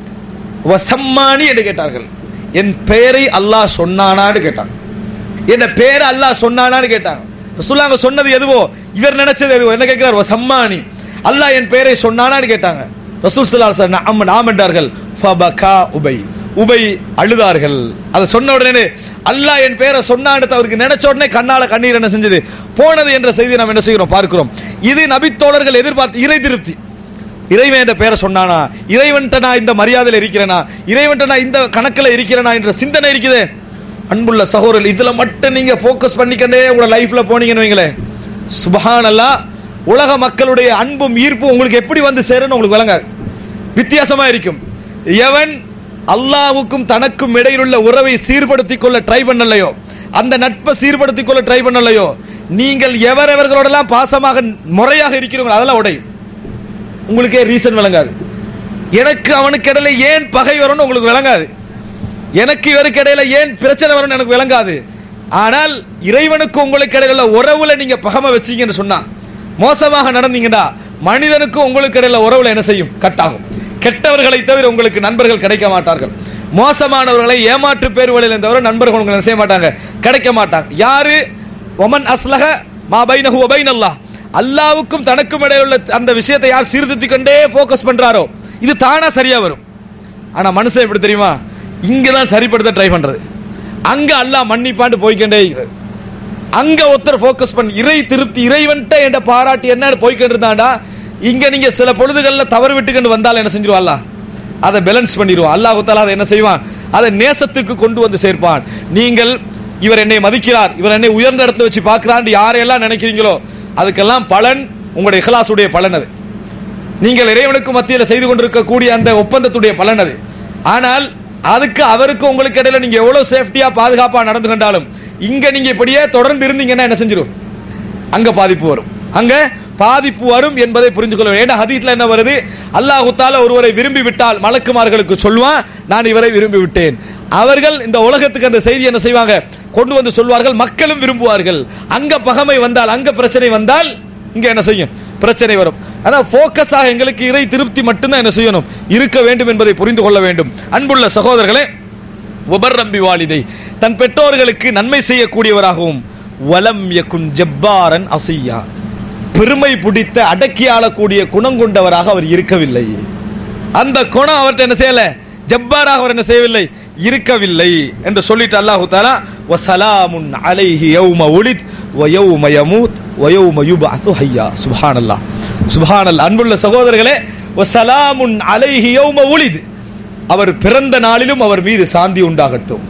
வசம்மானி என்று கேட்டார்கள். என் பெயரை அல்லாஹ் சொன்னானான்னு கேட்டாங்க. என் பெயரை அல்லாஹ் சொன்னானான்னு கேட்டாங்க. ரசூலுல்லாஹ் சொன்னது எதுவோ, இவர் நினைச்சது எதுவோ. என்ன கேட்கிறார்? வசம்மானி, அல்லாஹ் என் பெயரை சொன்னானான்னு கேட்டாங்க. ரசூல் ஸல்லல்லாஹு அலைஹி வஸல்லம் நாம் நாம் என்றார்கள். ஃபபகா உபை, உபை அழுதார்கள். அதை சொன்ன உடனே அல்லாஹ் என் பெயரை சொன்னான்னு அவருக்கு நினைச்ச உடனே கண்ணால கண்ணீர் என்ன செஞ்சது, போனது என்ற செய்தி நாம் என்ன செய்கிறோம், பார்க்கிறோம். இது நபி தோழர்கள் எதிர்பார்த்து இறை திருப்தி. இறைவன் என்ற பெயரை சொன்னானா, இறைவன்ட்ட நான் இந்த மரியாதையில் இருக்கிறேனா, இறைவன்ட்ட நான் இந்த கணக்கில் இருக்கிறேனா என்ற சிந்தனை இருக்குது. அன்புள்ள சகோதரர்கள், இதுல மட்டும் நீங்க போக்கஸ் பண்ணிக்கண்டே உங்களோட லைஃப்ல போனீங்கன்னு வைங்களேன், சுப்ஹானல்லாஹ், உலக மக்களுடைய அன்பும் ஈர்ப்பும் உங்களுக்கு எப்படி வந்து சேரும்னு உங்களுக்கு விளங்காது, வித்தியாசமா இருக்கும். எவன் அல்லாஹ்வுக்கும் தனக்கும் இடையில் உள்ள உறவை சீர்படுத்திக் கொள்ள ட்ரை பண்ணலையோ, அந்த நட்பை சீர்படுத்திக் கொள்ள ட்ரை பண்ணலையோ, நீங்கள் எவரவர்களோடெல்லாம் பாசமாக முறையாக இருக்கிறீங்களோ அதெல்லாம் உடையும். உங்களுக்கே ரீசன் விளங்காது. எனக்கு அவனுக்கு இடையில ஏன் பகை வரும்னு உங்களுக்கு விளங்காது, எனக்கு இவருக்கு இடையில ஏன் பிரச்சனை வரும்னு எனக்கு விளங்காது. ஆனால் இறைவனுக்கு உங்களுக்கு இடையில உறவுல நீங்க பகமை வச்சீங்கன்னு சொன்னா, மோசமாக நடந்தீங்கன்னா மனிதனுக்கு உங்களுக்கு இடையில உறவுல என்ன செய்யும், கட்டாகும். கெட்டவர்களை தவிர உங்களுக்கு நண்பர்கள் கிடைக்க மாட்டார்கள். மோசமானவர்களை ஏமாற்று பேர் வழியில் தவிர நண்பர்கள் உங்களுக்கு என்ன செய்ய மாட்டாங்க, கிடைக்க மாட்டாங்க. யாரு? ஒமன் அஸ்லஹ மா பைனஹு வ பைனல்லாஹ், அல்லாஹ்வுக்கும் தனக்கும் இடையில உள்ள அந்த விஷயத்தை யார் சீர்திருத்திக் கொண்டே போக்கஸ் பண்றாரோ இது தானா சரியா வரும். ஆனா மனுஷன் எப்படி தெரியுமா, இங்கதான் சரிப்படுத்த ட்ரை பண்றது, அங்க அல்லாஹ் மன்னிப்பாண்டு போய்கண்டே இருக்கிறது. அங்க ஒருத்தர் போக்கஸ் பண்ணி இறை திருப்தி இறைவன்ட்ட என்ற பாராட்டி என்ன போய்கிட்டு இருந்தாண்டா, இங்க நீங்க சில பொழுதுகளில் தவறு விட்டுக்கொண்டு வந்தால் என்ன செஞ்சிருவா, அல்லாஹ் அதை பேலன்ஸ் பண்ணிடுவான். அல்லாஹ் தஆலா அதை என்ன செய்வான், அதை நேசத்துக்கு கொண்டு வந்து சேர்ப்பான். நீங்கள் இவர் என்னை மதிக்கிறார், இவர் என்னை உயர்ந்த இடத்துல வச்சு பார்க்கிறான் யாரையெல்லாம் நினைக்கிறீங்களோ அதுக்கெல்லாம் பலன் உங்களுடைய இஹ்லாஸுடைய பலன். அது நீங்கள் இறைவனுக்கு மத்தியில் செய்து கொண்டிருக்கக்கூடிய அந்த ஒப்பந்தத்துடைய பலன் அது. ஆனால் அதுக்கு அவருக்கு உங்களுக்கு இடையில நீங்க எவ்வளவு சேஃப்டியா பாதுகாப்பா நடந்து கொண்டாலும் இங்க நீங்க இப்படியே தொடர்ந்து இருந்தீங்கன்னா என்ன செஞ்சிடும், அங்க பாதிப்பு வரும், அங்க பாதிப்பு வரும் என்பதை புரிந்து கொள்ள வேண்டும். ஹதீஸ்ல என்ன வருது, அல்லாஹ் தஆலா ஒருவரை விரும்பி விட்டால் மலக்குமார்களுக்கு சொல்வான், நான் இவரை விரும்பி விட்டேன். அவர்கள் இந்த உலகத்துக்கு அந்த செய்தி என்ன செய்வாங்க, கொண்டு வந்து சொல்வார்கள், மக்களும் விரும்புவார்கள். அங்க பகமை வந்தால், அங்க பிரச்சனை வந்தால் இங்க என்ன செய்யும், பிரச்சனை வரும். ஆனா போக்கஸாக எங்களுக்கு இறை திருப்தி மட்டும்தான் என்ன செய்யணும், இருக்க வேண்டும் என்பதை புரிந்து கொள்ள வேண்டும். அன்புள்ள சகோதரர்களே, வபர்ரம் பிவாலிதை, தன் பெற்றோர்களுக்கு நன்மை செய்யக்கூடியவராகவும், வலம் யகுன் ஜப்பாரன் அஸியா, பெருமை பிடித்த அடக்கி ஆளக்கூடிய குணம் கொண்டவராக அவர் இருக்கவில்லை. அந்த குணம் அவர்கிட்ட என்ன செய்யல, ஜப்பாராக அவர் என்ன செய்யவில்லை, இருக்கவில்லை என்று சொல்லிட்டு அல்லாஹ் தஆலா வஸலாமுன் அலைஹி யௌம உலித் வ யௌம யமூத் வ யௌம யுபஅது ஹய்யா. சுப்ஹானல்லாஹ், சுப்ஹானல்லாஹ். அன்புள்ள சகோதரர்களே, வஸலாமுன் அலைஹி யௌம உலித், அவர் பிறந்த நாளிலும் அவர் மீது சாந்தி உண்டாகட்டும்.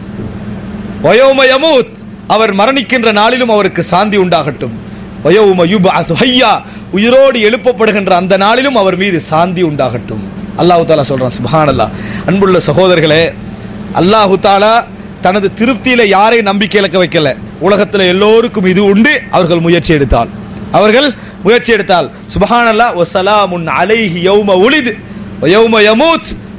வ யௌம யமூத், அவர் மரணிக்கின்ற நாளிலும் அவருக்கு சாந்தி உண்டாகட்டும். வ யௌம யுபஅது ஹய்யா, உயிரோடு எழுப்பப்படுகின்ற அந்த நாளிலும் அவர் மீது சாந்தி உண்டாகட்டும். அல்லாஹ் தஆலா சொல்றான். சுப்ஹானல்லாஹ். அன்புள்ள சகோதரர்களே, அல்லாஹ் தஆலா தனது திருப்தியில யாரை நம்பிக்கை இழக்க வைக்கல. உலகத்தில் எல்லோருக்கும் இது உண்டு, அவர்கள் முயற்சி எடுத்தால், அவர்கள் முயற்சி எடுத்தால். சுப்ஹானல்லாஹ். வஸலாமுன் அலைஹி யௌம உலித் வ யௌம யமூத்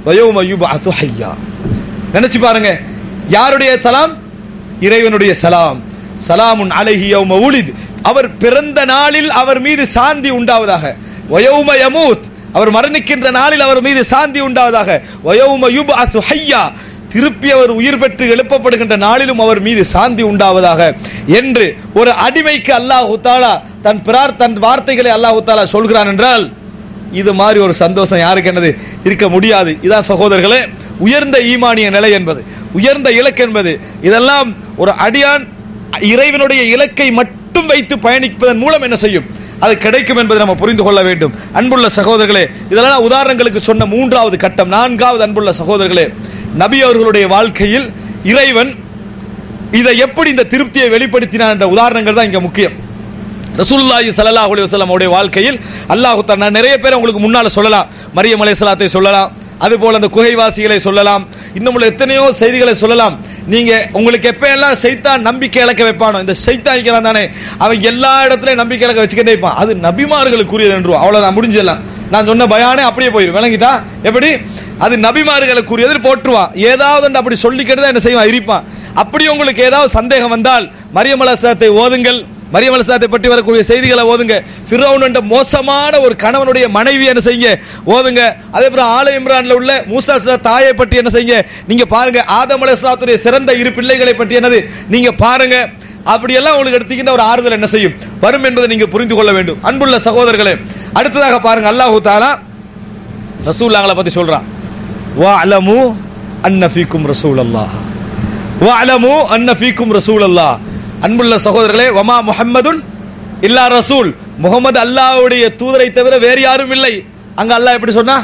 வயௌம யுபஅஸு ஹய்யா. நினைச்சு பாருங்க, யாருடைய சலாம்? இறைவனுடைய சலாம். சலாமுன் அலைஹி யௌம உலித், அவர் பிறந்த நாளில் அவர் மீது சாந்தி உண்டாவதாக. வயௌம யமூத், அவர் மரணிக்கின்ற நாளில் அவர் மீது சாந்தி உண்டாவதாக. வயௌம யுபஅஸு ஹய்யா, திருப்பி அவர் உயிர் பெற்று எழுப்பப்படுகின்ற நாளிலும் அவர் மீது சாந்தி உண்டாவதாக என்று ஒரு அடிமைக்கு அல்லாஹ் தஆலா தன் பிரார் தன் வார்த்தைகளை அல்லாஹ் தஆலா சொல்கிறான் என்றால், இது மாதிரி ஒரு சந்தோஷம் யாருக்கு என்னது இருக்க முடியாது. இதான் சகோதரர்களே உயர்ந்த ஈமானிய நிலை என்பது, உயர்ந்த இலக்கு என்பது. இதெல்லாம் ஒரு அடியான் இறைவனுடைய இலக்கை மட்டும் வைத்து பயணிப்பதன் மூலம் என்ன செய்யும், அது கிடைக்கும் என்பதை நம்ம புரிந்து கொள்ள வேண்டும். அன்புள்ள சகோதரர்களே, இதெல்லாம் உதாரணங்களுக்கு சொன்ன மூன்றாவது கட்டம். நான்காவது அன்புள்ள சகோதரர்களே, நபி அவர்களுடைய வாழ்க்கையில் இறைவன் இதை எப்படி இந்த திருப்தியை வெளிப்படுத்தினார் என்ற உதாரணங்கள் தான் இங்க முக்கியம். ரசூலுல்லாஹி ஸல்லல்லாஹு அலைஹி வஸல்லம் அவருடைய வாழ்க்கையில் அல்லாஹ் தஆலா, நான் நிறைய பேர் உங்களுக்கு முன்னால சொல்லலாம், மரியம் அலைஹிஸ்ஸலாத்தை சொல்லலாம், அதுபோல அந்த குகைவாசிகளை சொல்லலாம், இன்னும் உள்ள எத்தனையோ செய்திகளை சொல்லலாம். நீங்க உங்களுக்கு எப்ப எல்லாம் சைத்தான் நம்பிக்கை இழக்க வைப்பானோ, இந்த சைத்தான் இருக்கிறான் தானே, அவன் எல்லா இடத்துலயும் நம்பிக்கை இழக்க வச்சுக்கிட்டே இருப்பான். அது நபிமார்களுக்குரியது என்று அவ்வளவுதான், முடிஞ்சிடலாம். நான் சொன்ன பயானே அப்படியே போயிடும், விளங்கிட்டா? எப்படி அது நபிமார்களுக்குரியது போட்டுருவான். ஏதாவது அப்படி சொல்லிக்கிட்டு என்ன செய்வான், இருப்பான். அப்படி உங்களுக்கு ஏதாவது சந்தேகம் வந்தால் மரியம் அலைஹிஸ்ஸலாத்தை ஓதுங்கள், மரியம் அலைஹிஸ்ஸலாத்தை பற்றி வரக்கூடிய செய்திகளை ஓதுங்க. ஃபிரௌன் என்ற மோசமான ஒரு கணவனுடைய மனைவி என்ன செய்யுங்க, ஓதுங்க. அதே போல ஆல இம்ரான்ல உள்ள மூசா அலைஹிஸ்ஸலாம் தாயை பற்றி என்ன செய்யுங்க, நீங்க பாருங்க. ஆதம் அலைஹிஸ்ஸலாத்துடைய சிறந்த இரு பிள்ளைகளை பற்றி என்னது நீங்க பாருங்க. அப்படியெல்லாம் உங்களுக்கு எடுத்தீங்கன்னா ஒரு ஆறுதல் என்ன செய்யும் வரும் என்பதை நீங்க புரிந்து கொள்ள வேண்டும். அன்புள்ள சகோதரர்களே, அடுத்ததாக பாருங்க, அல்லாஹ் தஆலா ரசூலுல்லாஹ்களை பத்தி சொல்றான். வஅலமு அன்ன ஃபீக்கும் ரசூலல்லாஹ், வஅலமு அன்ன ஃபீக்கும் ரசூலல்லாஹ். அன்புள்ள சகோதரர்களே, வமா முஹம்மதுன் இல்லா ரசூல், முகமது அல்லாஹ்வுடைய தூதரை தவிர வேறு யாரும் இல்லை. அங்க அல்லாஹ் எப்படி சொன்னா,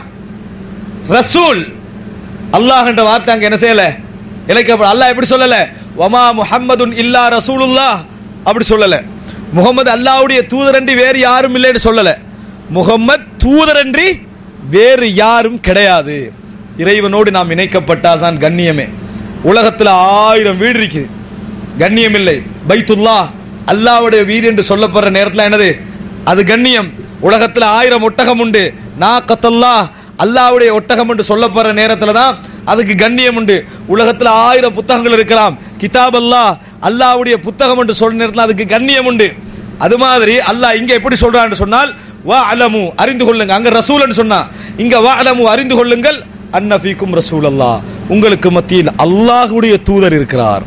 ரசூல். அல்லாஹ் என்ற வார்த்தை அங்க என்ன செய்யல, இலக்கப்பட. அல்லாஹ் எப்படி சொல்லல, வமா முஹம்மதுன் இல்லா ரசூலுல்லாஹ் அப்படி சொல்லல. முகமது அல்லாஹ்வுடைய தூதரன்றி வேறு யாரும் இல்லைன்னு சொல்லல. முகமது தூதரன்றி வேறு யாரும் கிடையாது. இறைவனோடு நாம் இணைக்கப்பட்டால் தான் கண்ணியமே. உலகத்தில் ஆயிரம் வீடு இருக்கு, கண்ணியம் இல்லை. பைத்துல்லாஹ், அல்லாஹ்வுடைய வீடு என்று சொல்லப்படுற நேரத்தில் என்னது, அது கண்ணியம். உலகத்தில் ஆயிரம் ஒட்டகம் உண்டு, நாகத்தல்லாஹ், அல்லாஹ்வுடைய ஒட்டகம் என்று சொல்லப்படுற நேரத்தில் தான் அதுக்கு கண்ணியம் உண்டு. உலகத்தில் ஆயிரம் புத்தகங்கள் இருக்கலாம், கிதாப் அல்லாஹ், அல்லாஹ்வுடைய புத்தகம் என்று சொல்ற நேரத்தில் அதுக்கு கண்ணியம் உண்டு. அது மாதிரி அல்லாஹ் இங்க எப்படி சொல்றான்னு சொன்னால், வா அலமு, அறிந்து கொள்ளுங்க. அங்க ரசூல்னு சொன்னா, இங்க வா அலமு, அறிந்து கொள்ளுங்கள். அன்ன ஃபீக்கும் ரசூலல்லாஹ், உங்களுக்கு மத்தியில் அல்லாஹ்வுடைய தூதர் இருக்கிறார்.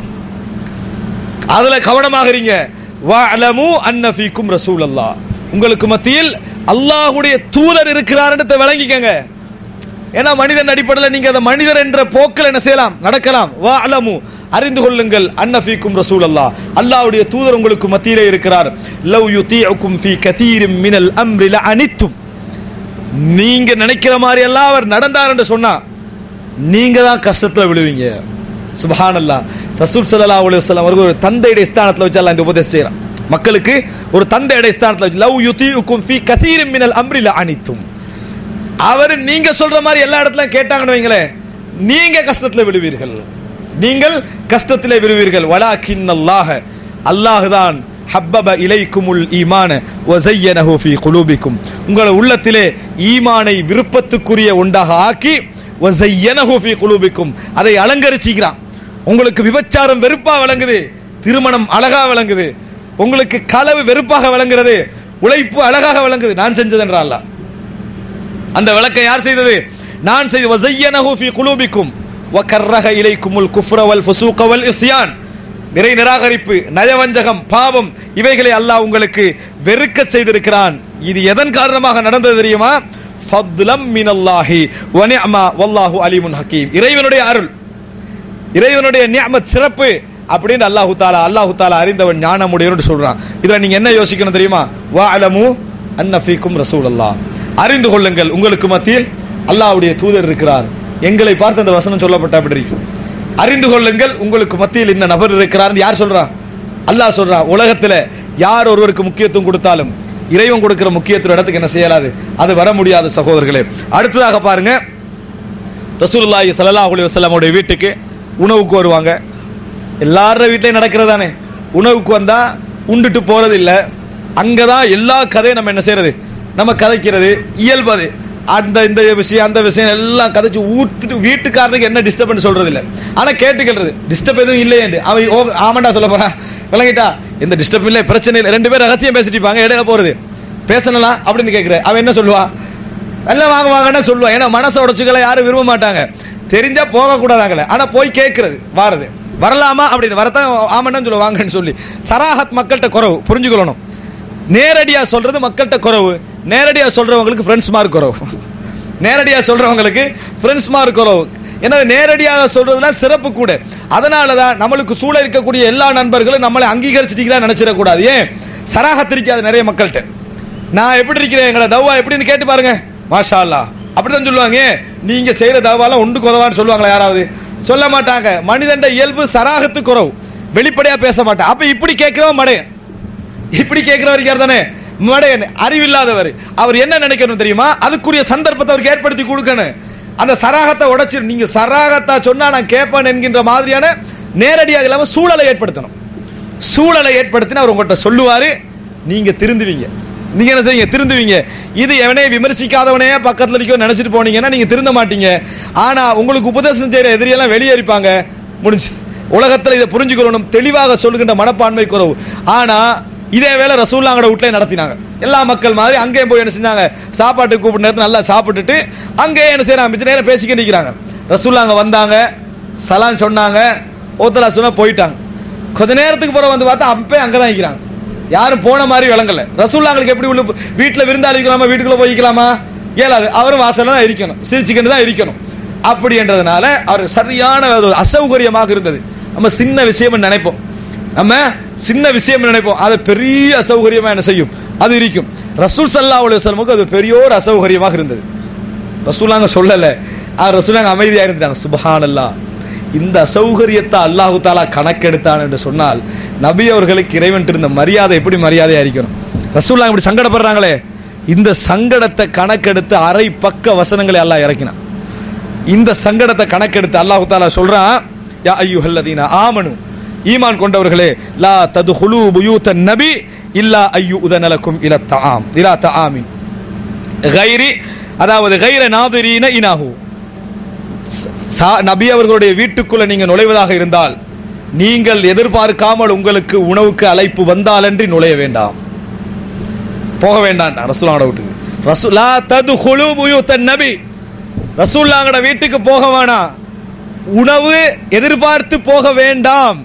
அதுல கவனமாக இருங்க. வா அலமு அன்ன ஃபீக்கும் ரசூலல்லாஹ், உங்களுக்கு மத்தியில் அல்லாஹ்வுடைய தூதர் இருக்கிறார் என்று விளங்கிக்கங்க. ஏன்னா மனிதன் அடிப்படையில் நீங்க அந்த மனிதர் என்ற போக்கில் என்ன செய்யலாம், நடக்கலாம். வா அலமு, அறிந்து கொள்ளுங்கள். அன்ன ஃபீக்கும் ரசூலல்லாஹ், அல்லாஹ்வுடைய தூதர் உங்களுக்கு மத்தியிலே இருக்கிறார். லவ் யுதீஉக்கும் ஃபீ கதீரின் மினல் அம்ரி லஅனித்தும், நீங்க நினைக்கிற மாதிரி எல்லாம் அவர் நடந்தார் என்று சொன்னா நீங்க தான் கஷ்டத்துல விழுவீங்க. சுப்ஹானல்லாஹ். ரசூல் ஸல்லல்லாஹு அலைஹி வஸல்லம் அவர்கள் ஒரு தந்தையுடைய ஸ்தானத்துல வச்சு அல்லாஹ் இந்த உபதேசம் செய்றான் மக்களுக்கு. ஒரு தந்தையுடைய ஸ்தானத்துல வச்சு, லவ் யுதீஉக்கும் ஃபீ கதீரின் மினல் அம்ரி லஅனித்தும், அவர் நீங்க சொல்ற மாதிரி எல்லா இடத்துலயும் கேட்டாங்கன்னு வைங்களே, நீங்க கஷ்டத்துல விழுவீர்கள், நீங்கள் கஷ்டத்திலே விழுவீர்கள். வலாக்கின்னல்லாஹ, அல்லாஹ் தான் ஹப்பப இலைக்குமுல் ஈமான வஸய்யனஹு ஃபீ குலூபிக்கும், உங்கள் உள்ளத்திலே ஈமானை விருப்பத்துக்குரிய ஒன்றாக ஆக்கி, வஸய்யனஹு ஃபீ குலூபிக்கும், அதை அலங்கரிச்சிக்கிறான். உங்களுக்கு விபச்சாரம் வெறுப்பா விளங்குது, திருமணம் அழகா விளங்குது. உங்களுக்கு களவு வெறுப்பாக விளங்குறது, உழைப்பு அழகாக விளங்குது. நான் செஞ்சது என்ற அல்லாஹ், அந்த விளக்கம் யார் செய்தது, நான் செய்து. வஸய்யனஹு ஃபீ குலூபிக்கும் வகர்ரஹ இலைக்குமுல் குஃப்ர வல் ஃபுசூக வல் இஸ்யான், நிறை நிராகரிப்பு, நயவஞ்சகம், பாவம், இவைகளை அல்லாஹ் உங்களுக்கு வெறுக்க செய்திருக்கிறான். இது எதன் காரணமாக நடந்தது தெரியுமா? ஃபத்லம் மினல்லாஹி வ நிஅமா வல்லாஹு அலீமுன் ஹக்கீம், இறைவனுடைய அருள், இறைவனுடைய நிஅமத், சிறப்பு அப்படின்னு அல்லாஹ் தஆலா அல்லாஹ் தஆலா அறிந்தவன், ஞானமுடையவன் சொல்றான். இதுல நீங்க என்ன யோசிக்கணும் தெரியுமா? வா அலமு அன்ன ஃபீக்கும் ரசூலல்லாஹ், அறிந்து கொள்ளுங்கள் உங்களுக்கு மத்தியில் அல்லாஹ்வுடைய தூதர் இருக்கிறார். எங்களை பார்த்து அந்த வசனம் சொல்லப்பட்ட அப்படி இருக்கும். அறிந்து கொள்ளுங்கள் உங்களுக்கு மத்தியில் இந்த நபர் இருக்கிறார். யார் சொல்றா? அல்லாஹ் சொல்றான். உலகத்தில் யார் ஒருவருக்கு முக்கியத்துவம் கொடுத்தாலும் இறைவன் கொடுக்கிற முக்கியத்துவம் இடத்துக்கு என்ன செய்யலாது, அது வர முடியாது சகோதரர்களே. அடுத்ததாக பாருங்க, ரசூலுல்லாஹி ஸல்லல்லாஹு அலைஹி வஸல்லம் உடைய வீட்டுக்கு உணவுக்கு வருவாங்க. எல்லார வீட்லயும் நடக்கிறதானே, உணவுக்கு வந்தா உண்டுட்டு போறது இல்லை. அங்கதான் எல்லா கதையும் நம்ம என்ன செய்யறது, நம்ம கதைக்கிறது இயல்பது. அந்த இந்த விஷயம் அந்த விஷயம் எல்லாம் கதைச்சு ஊத்துட்டு வீட்டுக்காரனுக்கு என்ன டிஸ்டர்பன்ஸ் சொல்றது இல்லை, ஆனா கேட்டுக்கிறது டிஸ்டர்ப் எதுவும் இல்லையே. அவன் ஆமாண்டா சொல்ல போறான், விளங்கிட்டா, எந்த டிஸ்டர்ப் இல்லை, பிரச்சனை இல்லை, ரெண்டு பேரும் ரகசியம் பேசிட்டு இருப்பாங்க, இடையில போறது பேசலாம் அப்படின்னு கேட்கிற அவன் என்ன சொல்லுவா, எல்லாம் வாங்க வாங்கன்னா சொல்லுவான். ஏன்னா மனசை உடச்சுக்களை யாரும் விரும்ப மாட்டாங்க, தெரிஞ்சா போக கூடாதாங்களே, ஆனா போய் கேட்கறது வாரது வரலாமா அப்படின்னு வரத்தான் ஆமான்னு சொல்லுவாங்கன்னு சொல்லி. சராஹத் மக்கள்கிட்ட குறவு புரிஞ்சுக்கொள்ளணும். நேரடியா சொல்றது மக்கள்கிட்ட குறவு, நேரடியா சொல்றவங்களுக்கு ஃப்ரெண்ட்ஸ் மார்க் குறவு, நேரடியா சொல்றவங்களுக்கு ஃப்ரெண்ட்ஸ் மார்க் குறவு. ஏன்னா நேரடியாக சொல்றதுல சிறப்பு கூட. அதனாலதான் நம்மளுக்கு சூழ இருக்கக்கூடிய எல்லா நண்பர்களும் நம்மளை அங்கீகரிச்சுட்டீங்களா நினைச்சிடக்கூடாது. ஏன் சராஹத் இருக்காது நிறைய மக்கள்கிட்ட. நான் எப்படி இருக்கிறேன், எங்களோட தவா எப்படின்னு கேட்டு பாருங்க, மாஷா அல்லாஹ் அப்படித்தான் சொல்லுவாங்க. நீங்க செய்யற தவாலாம் ஒன்று கொதவான்னு சொல்லுவாங்களா யாராவது? சொல்ல மாட்டாங்க. மனிதன் இயல்பு சராகத்து குறவு, வெளிப்படையா பேச மாட்டான். அப்ப இப்படி கேட்கிறவன் மடையன், இப்படி கேட்கிறவர் யார் தானே மடையன், அறிவில்லாதவர். அவர் என்ன நினைக்கணும் தெரியுமா, அதுக்குரிய சந்தர்ப்பத்தை அவருக்கு ஏற்படுத்தி கொடுக்கணும். அந்த சராகத்தை உடைச்சு நீங்க சராகத்தா சொன்னா நான் கேட்பேன் என்கின்ற மாதிரியான நேரடியாக இல்லாம சூழலை ஏற்படுத்தணும். சூழலை ஏற்படுத்தினா அவர் உங்கள்கிட்ட சொல்லுவாரு, நீங்க திருந்துவீங்க. நீங்க என்ன செய்வீங்க, திருந்துவீங்க. இது எவனே விமர்சிக்காதவனே பக்கத்துல இருக்க நினைச்சிட்டு போனீங்கன்னா நீங்க திருந்த மாட்டீங்க. ஆனா உங்களுக்கு உபதேசம் செய்யற எதிரியெல்லாம் வெளியேறிப்பாங்க, முடிஞ்சு. உலகத்துல இதை புரிஞ்சுக்கணும், தெளிவாக சொல்லுகின்ற மனப்பான்மை குறவு. ஆனா இதே வேளை ரசூலுல்லாஹ்வோட வீட்ல நடத்தினாங்க. எல்லா மக்கள் மாதிரி அங்கேயும் போய் என்ன செஞ்சாங்க, சாப்பாட்டுக்கு கூப்பிட்டு நேரத்தில் நல்லா சாப்பிட்டுட்டு அங்கேயே என்ன செய்யறாங்க, மிச்ச நேரம் பேசிக்கிட்டு நிற்கிறாங்க. ரசூலுல்லாஹ் அங்க வந்தாங்க, சலாம் சொன்னாங்க, ஓத்தலா சொன்னா போயிட்டாங்க. கொஞ்ச நேரத்துக்கு பிறகு வந்து பார்த்தா அப்பே அங்கதான் நிற்கிறாங்க, யாரும் போன மாதிரி விளங்கல. ரசூலுல்லாஹ்வுக்கு எப்படி உள்ள வீட்டில் விருந்தாளி இருக்கலாமா, வீட்டுக்குள்ள போய்க்கலாமா, இயலாது. அவரும் வாசல்ல தான் இருக்கணும், சிரிச்சுக்கிட்டு தான் இருக்கணும். அப்படி என்றதுனால அவர் சரியான அசௌகரியமாக இருந்தது. நம்ம சின்ன விஷயம் நினைப்போம், நம்ம சின்ன விஷயம் நினைப்போம், அது பெரிய அசௌகரியமா என்ன செய்யும், அது இருக்கும். ரசூல் ஸல்லல்லாஹு அலைஹி வஸல்லமுக்கு அது பெரிய ஒரு அசௌகரியமாக இருந்தது. ரசூலுல்லாஹ் சொல்லல, ரசூலுல்லாஹ் அமைதியா இருந்துட்டாங்க. சுப்ஹானல்லாஹ், இந்த அசௌகரியத்தை அல்லாஹு தாலா கணக்கெடுத்தான் என்று சொன்னால் நபி அவர்களுக்கு இறைவன் இருந்த மரியாதை எப்படி மரியாதையா இருக்கணும். ரசூலுல்லாஹ் இப்படி சங்கடப்படுறாங்களே, இந்த சங்கடத்தை கணக்கெடுத்து அரை பக்க வசனங்களை அல்லாஹ் இறக்கினான். இந்த சங்கடத்தை கணக்கெடுத்து அல்லாஹு தாலா சொல்றான், யா அய்யுஹல்லதீன ஆமனு, ஈமான் கொண்டவர்களே, லா ததுஹுலு புயூத்தன் நபி இல்லா அய்யுதன லக்கும் இலா தஆம் இலா தஆமின் கைரி, அதாவது கைர நாதிரீன இனாஹு, நபி அவர்களுடைய வீட்டுக்குள்ள நீங்க நுழைவதாக இருந்தால் நீங்கள் எதிர்பார்க்காமல் உங்களுக்கு உணவுக்கு அழைப்பு வந்தாலன்றி நுழைய வேண்டாம், போக வேண்டாம். ரசூலுல்லாஹ் வீட்டுக்கு ரசூலா ததுஹுலு புயூத்தன் நபி, ரசூலுல்லாஹ் வீட்டுக்கு போக வேண்டாம், உணவு எதிர்பார்த்து போக வேண்டாம்.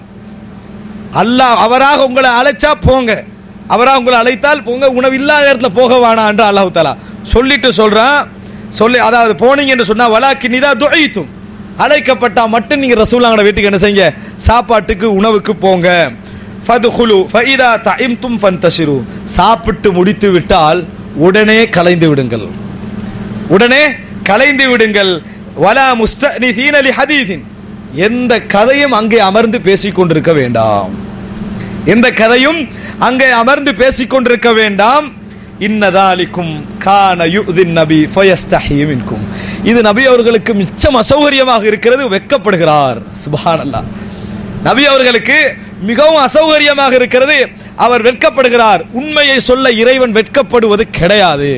அல்லாஹ் அவராக உங்களை அழைச்சா போங்க, அவராக உங்களை அழைத்தால் போங்க, உணவு இல்லாத இடத்துல போக வேணாம் என்று அல்லாஹ் தஆலா சொல்லிட்டு சொல்றான். சொல்லி அதாவது போனீங்க என்று சொன்னா வலாக்கின் இதா துஐத்தும், அழைக்கப்பட்டா மட்டும் நீங்க ரசூலுல்லாஹ் வீட்டுக்கு என்ன செய்யுங்க, சாப்பாட்டுக்கு உணவுக்கு போங்க. ஃபதுஹுலு ஃபஇதா தஇம்தும் ஃபன்தஷிரு, சாப்பிட்டு முடித்து விட்டால் உடனே கலைந்து விடுங்கள், உடனே கலைந்து விடுங்கள். வலா முஸ்தனிதீன லிஹதீதின், எந்த கதையும் அங்கே அமர்ந்து பேசிக் கொண்டிருக்க வேண்டாம், எந்த கதையும் அங்கே அமர்ந்து பேசிக் கொண்டிருக்க வேண்டாம். இன்னதாலிக்கும் கான யுதின் நபி ஃபயஸ்தஹி மின்கும், இது நபி அவர்களுக்கு மிச்சம் அசௌகரியமாக இருக்கிறது, வெட்கப்படுகிறார். சுப்ஹானல்லாஹ், நபி அவர்களுக்கு மிகவும் அசௌகரியமாக இருக்கிறது, அவர் வெட்கப்படுகிறார். உண்மையை சொல்ல இறைவன் வெட்கப்படுவது கிடையாது,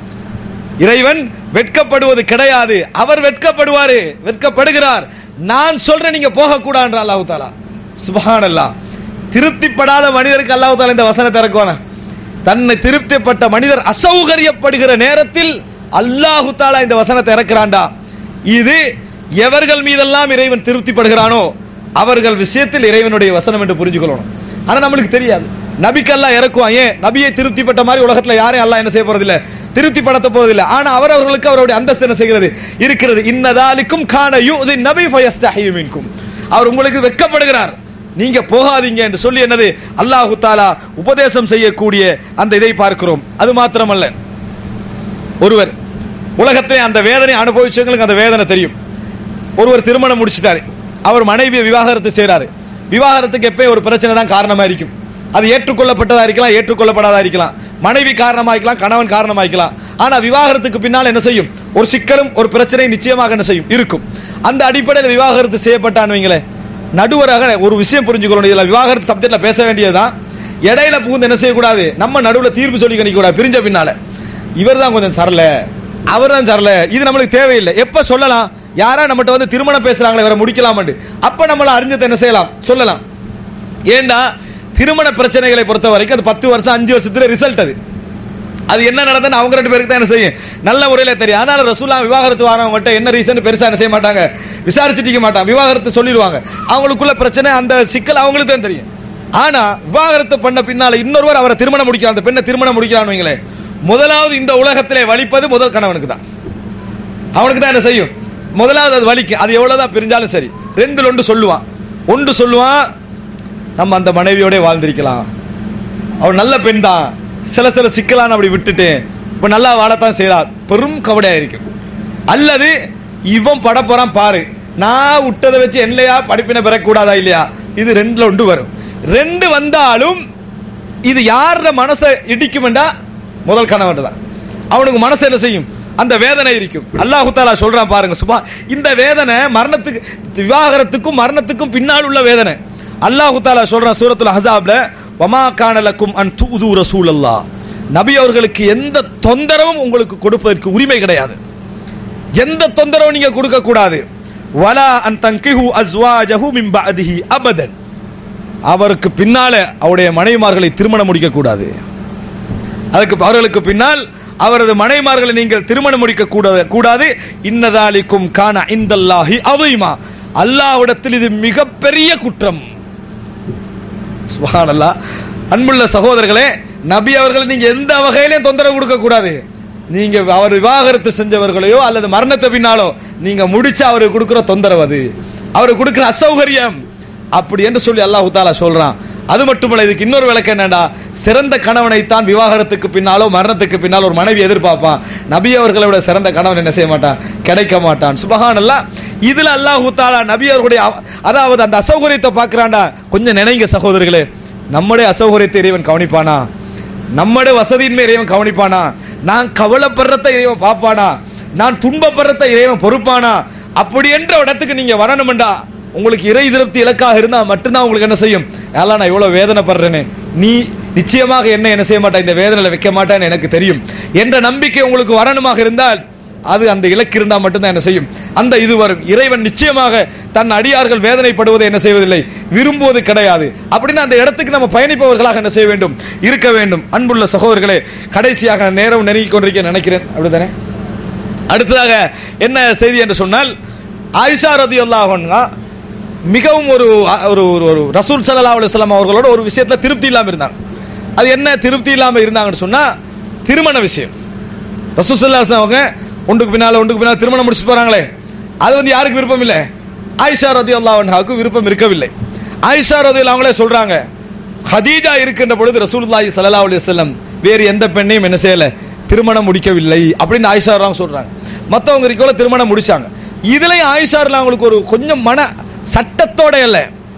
இறைவன் வெட்கப்படுவது கிடையாது, அவர் வெட்கப்படுவாரு, வெட்கப்படுகிறார். நான் சொல்றேன் நீங்க போக கூடாது அல்லாஹ் தஆலா. சுப்ஹானல்லாஹ், திருப்திப்படாத மனிதருக்கு அல்லாஹ் தஆலா இந்த வசனத்தை இறக்குவானா? தன்னை திருப்திப்பட்ட மனிதர் அசௌகரியப்படுகிற நேரத்தில் அல்லாஹ் தஆலா இந்த வசனத்தை இறக்குறான்டா. இது எவர்கள் மீதெல்லாம் இறைவன் திருப்திப்படுகிறானோ அவர்கள் விஷயத்தில் இறைவனுடைய வசனம் என்று புரிஞ்சுக்கொள்ளணும். ஆனா நம்மளுக்கு தெரியாது, நபிக்கு அல்லாஹ் இறக்குவான். ஏன் நபியை திருப்திப்பட்ட மாதிரி உலகத்துல யாரையும் அல்லாஹ் என்ன செய்ய போறதில்லை, திருப்திப்படுத்த போவதில்லை. ஆனா அவர் அவர்களுக்கு அவருடைய அந்தஸ்து என்ன செய்கிறது இருக்கிறது. இன்னதாலிக்கும் கான யுதின் நபி ஃபயஸ்தஹி மின்கும், அவர் உங்களுக்கு வெட்கப்படுகிறார், நீங்க போகாதீங்க என்று சொல்லி என்னது அல்லாஹு தஆலா உபதேசம் செய்யக்கூடிய அந்த இதை பார்க்கிறோம். அது மாத்திரமல்ல, ஒருவர் உலகத்தை அந்த வேதனை அனுபவிச்சவங்களுக்கு அந்த வேதனை தெரியும். ஒருவர் திருமணம் முடிச்சிட்டாரு, அவர் மனைவியை விவாகரத்து செய்யறாரு. விவாகரத்துக்கு எப்பயும் ஒரு பிரச்சனை தான் காரணமா இருக்கும். அது ஏற்றுக்கொள்ளப்பட்டதா இருக்கலாம், ஏற்றுக்கொள்ளப்படாதா இருக்கலாம், மனைவி காரணமாக்கலாம், கணவன் காரணமாக்கலாம். ஆனா விவாகரத்துக்கு பின்னால் என்ன செய்யும், ஒரு சிக்கலும் ஒரு பிரச்சனை நிச்சயமாக என்ன செய்யும் இருக்கும். அந்த அடிப்படையில் விவாகரத்து செய்யப்பட்டான்னு வைங்களேன், நடுவராக ஒரு விஷயம் புரிஞ்சுக்கணும். இதுல விவாகரத்து சப்ஜெக்ட்ல பேச வேண்டியதுதான், இடையில புகுந்து என்ன செய்யக்கூடாது, நம்ம நடுவில் தீர்ப்பு சொல்லி கணிக்க கூடாது. பிரிஞ்ச பின்னால இவர் தான் கொஞ்சம் சரல, அவர் தான் தரல, இது நம்மளுக்கு தேவையில்லை. எப்ப சொல்லலாம்? யாரா நம்மகிட்ட வந்து திருமணம் பேசுறாங்களே வேற முடிக்கலாம், அப்ப நம்மள அறிஞ்சதை என்ன செய்யலாம், சொல்லலாம். ஏண்டா திருமண பிரச்சனைகளை பொறுத்த வரைக்கும் அது பத்து வருஷம் அஞ்சு வருஷத்துல ரிசல்ட். அது அது என்ன நடந்ததுன்னு அவங்க ரெண்டு பேருக்கு தான் என்ன செய்யும், நல்ல முறையில் தெரியும். அதனால ரசூலுல்லாஹ் விவாகரத்து வரவங்கள்ட்ட என்ன ரீசன் பெருசா என்ன செய்ய மாட்டாங்க, விசாரிச்சுட்டிக்க மாட்டாங்க. விவாகரத்து சொல்லிடுவாங்க. அவங்களுக்குள்ள பிரச்சனை, அந்த சிக்கல் அவங்களுக்கு தான் தெரியும். ஆனா விவாகரத்து பண்ண பின்னால இன்னொருவர் அவரை திருமணம் முடிக்கிறான், அந்த பெண்ணை திருமணம் முடிக்கிறான்னு வைங்களேன், முதலாவது இந்த உலகத்திலே வலிப்பது முதல் கணவனுக்கு தான். அவனுக்கு தான் என்ன செய்யும், முதலாவது அது வலிக்கும். அது எவ்வளவுதான் பிரிஞ்சாலும் சரி. ரெண்டு ஒன்று சொல்லுவான். ஒன்று சொல்லுவான், நம்ம அந்த மனைவியோட வாழ்ந்திருக்கலாம், அவள் நல்ல பெண் தான், சில சில சிக்கலான அப்படி விட்டுட்டு இப்ப நல்லா வாழத்தான் செய்யறார், பெரும் கவலையா இருக்கும். அல்லது இவன் பட போறான் பாரு, நான் விட்டதை வச்சு என்னையா படிப்பினை பெறக்கூடாதா இல்லையா, இது ரெண்டுல ஒன்று வரும். ரெண்டு வந்தாலும் இது யார மனசை இடிக்கும்டா முதல் கணவன் தான். அவனுக்கு மனசு என்ன செய்யும், அந்த வேதனை இருக்கும். அல்லாஹ் தஆலா சொல்றான் பாருங்க, சுபா இந்த வேதனை மரணத்துக்கு, விவாகரத்துக்கும் மரணத்துக்கும் பின்னால் உள்ள வேதனை. அல்லாஹ் தஆலா சொல்றான் சூரத்துல் அஹ்ஸாப்ல, வமா கான லக்கும் அன் துது ரசூலல்லாஹ், நபி அவர்களுக்கு எந்த தொந்தரவும் உங்களுக்கு கொடுப்பதற்கு உரிமை கிடையாது, எந்த தொந்தரவும் நீங்க கொடுக்க கூடாது. வலா அன் தன்கிஹு அஸ்வாஜஹு மின் பஅதிஹி அபதன், அவருக்கு பின்னால அவருடைய மனைவிமார்களை திருமணம் முடிக்க கூடாது. அதுக்கு அவர்களுக்கு பின்னால் அவரது மனைவிமார்களை நீங்கள் திருமணம் முடிக்க கூடாது கூடாது இன்னதாலிக்கும் கான இந்தல்லாஹி அதீமா, அல்லாஹ்விடத்தில் இது மிகப்பெரிய குற்றம். சுப்ஹானல்லாஹ். அன்புள்ள சகோதரர்களே, நபி அவர்கள் நீங்க எந்த வகையிலும் தொந்தரவு கொடுக்க கூடாது. நீங்க அவர் விவாகரத்து செஞ்சவர்களையோ அல்லது மரணத்தை பின்னாலோ நீங்க முடிச்சா அவருக்கு கொடுக்கிற தொந்தரவு, அது அவருக்கு கொடுக்கிற அசௌகரியம், அப்படி என்று சொல்லி அல்லாஹ் தஆலா சொல்றான். அது மட்டுமல்ல, இதுக்கு இன்னொரு விளக்கம் என்னடா, சிறந்த கணவனைத்தான் விவாகரத்துக்கு பின்னாலோ மரணத்துக்கு பின்னால் ஒரு மனைவி எதிர்பார்ப்பான். நபி அவர்களை விட சிறந்த கணவன் என்ன செய்ய மாட்டான், கிடைக்க மாட்டான். சுப்ஹானல்லாஹ். இதுல அல்லாஹ் தஆலா நபி அவர்களுடைய அதாவது அந்த அசௌகரியத்தை பார்க்கிறான்டா. கொஞ்சம் நினைங்க சகோதரர்களே, நம்முடைய அசௌகரியத்தை இறைவன் கவனிப்பானா? நம்முடைய வசதியின்மை இறைவன் கவனிப்பானா? நான் கவலைப்படுறத இறைவன் பார்ப்பானா? நான் துன்பப்படுறத இறைவன் பொறுப்பானா? அப்படி என்ற இடத்துக்கு நீங்க வரணும்டா, உங்களுக்கு இறை திருப்தி இலக்காக இருந்தா மட்டும்தான் உங்களுக்கு என்ன செய்யும், ஏலா நான் இவ்வளவு வேதனைப்படுறேனே, நீ நிச்சயமாக என்ன என்ன செய்ய மாட்டா, இந்த வேதனையில வைக்க மாட்டான்னு எனக்கு தெரியும் என்ற நம்பிக்கை உங்களுக்கு வரணுமாக இருந்தால், அது அந்த இலக்கு இருந்தா மட்டும்தான் என்ன செய்யும், அந்த இது வரும். இறைவன் நிச்சயமாக தன் அடியார்கள் வேதனைப்படுவதை என்ன செய்வதில்லை, விரும்புவது கிடையாது. அப்படின்னு அந்த இடத்துக்கு நம்ம பயணிப்பவர்களாக என்ன செய்ய வேண்டும், இருக்க வேண்டும். அன்புள்ள சகோதரர்களே, கடைசியாக நேரம் நெருங்கிக் கொண்டிருக்க நினைக்கிறேன், அப்படித்தானே? அடுத்ததாக என்ன செய்தி என்று சொன்னால், ஆயிஷா ரலியல்லாஹு அன்ஹா மிகவும் ஒரு ஒரு ரசூல் ஸல்லல்லாஹு அலைஹி வஸல்லம் அவர்களோட ஒரு விஷயத்துல திருப்தி இல்லாம இருந்தாங்க. அது என்ன திருப்தி இல்லாம இருந்தாங்கன்னு சொன்னா, திருமண விஷயம். ரசூல் ஸல்லல்லாஹு அலைஹி வஸல்லம் அவங்க ஒன்றுக்கு பின்னால ஒன்றுக்கு பின்னால் திருமணம் முடிச்சு போறாங்களே, அது வந்து யாருக்கு விருப்பம் இல்லை, ஆயிஷா ரலியல்லாஹு அன்ஹாவுக்கு விருப்பம் இருக்கவில்லை. ஆயிஷா ரலியல்லாஹு அவங்களே சொல்றாங்க, ஹதீஜா இருக்கின்ற பொழுது ரசூலுல்லாஹி ஸல்லல்லாஹு அலைஹி வஸல்லம் வேறு எந்த பெண்ணையும் என்ன செய்யல, திருமணம் முடிக்கவில்லை அப்படின்னு ஆயிஷா ரலியல்லாஹு சொல்றாங்க. மற்றவங்க இருக்கோல திருமணம் முடிச்சாங்க. இதுலயும் ஆயிஷா ரலியல்லாஹு அவங்களுக்கு ஒரு கொஞ்சம் மன சட்டத்தோட இல்ல,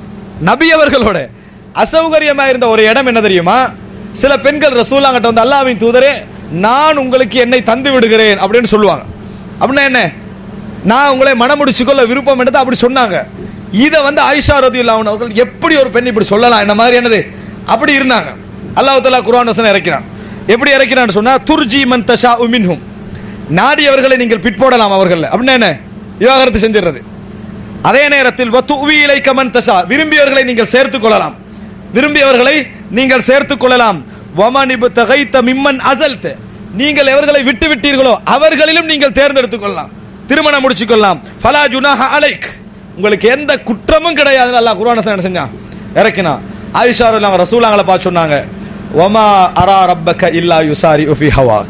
நபி அவர்களோட அசௌகரியமா இருந்த ஒரு இடம் என்ன தெரியுமா, சில பெண்கள் ரசூலுல்லாஹ்கிட்ட வந்து, அல்லாஹ்வின் தூதரே நான் உங்களுக்கு என்னை தந்து விடுகிறேன் அப்படின்னு சொல்லுவாங்க. அப்படின்னா என்ன, நான் உங்களை மனம் முடிச்சுக்கொள்ள விருப்பம் என்றது அப்படி சொன்னாங்க. இதை வந்து ஆயிஷா ரலியல்லாஹு அன்ஹா அவர்கள் எப்படி ஒரு பெண் இப்படி சொல்லலாம், என்ன மாதிரி என்னது அப்படி இருந்தாங்க. அல்லாஹ் தஆலா குர்ஆன் வசனம் இறக்கினான். எப்படி இறக்கினான்னு சொன்னா, துர்ஜி மன் தஷாஉ மின்ஹும், நாடியவர்களை நீங்கள் பிற்போடலாம் அவர்கள், அப்படின்னா என்ன, விவாகரத்து செஞ்சிடுறது. அதே நேரத்தில் வதுவி இலைக மன் தஷா, விரும்பியவர்களை நீங்கள் சேர்த்துக் கொள்ளலாம், விரும்பியவர்களை நீங்கள் சேர்த்துக் கொள்ளலாம். வமன் இப்தகைத மிம்மன் அஸல்த, நீங்கள் எவர்களை விட்டு விட்டீர்களோ அவர்களிலும் நீங்கள் தேர்ந்தெடுத்துக் கொள்ளலாம், திருமணம் முடிச்சுக் கொள்ளலாம். ஃபலா ஜுனாஹ அலைக், உங்களுக்கு எந்த குற்றமும் கிடையாதுன்னு அல்லாஹ் குர்ஆன் என்ன செஞ்சான், இறக்கினா. ஆயிஷா ரலியல்லாஹு ரசூலுல்லாஹ்களை பார்த்து சொன்னாங்க, வமா அரா ரப்பக இல்லா யுசாரி ஃபீ ஹவாக்,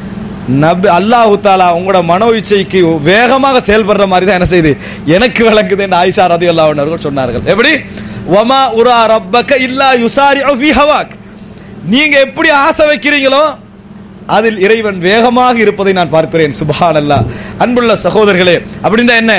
நபி அல்லாஹ் தஆலா உங்களோட மனோ இச்சைக்கு வேகமாக செயல்படுற மாதிரி தான் என்ன செய்யுது எனக்கு விளங்குது என்று ஆயிஷா ரலியல்லாஹு அன்ஹா அவர்கள் சொன்னார்கள். எப்படி, வமா உரா ரப்பக இல்லா யுசாரி ஃபீ ஹவாக், நீங்க எப்படி ஆசை வைக்கிறீங்களோ அதில் இறைவன் வேகமாக இருப்பதை நான் பார்க்கிறேன். சுப்ஹானல்லாஹ். அன்புள்ள சகோதரர்களே, அப்படின்னா என்ன,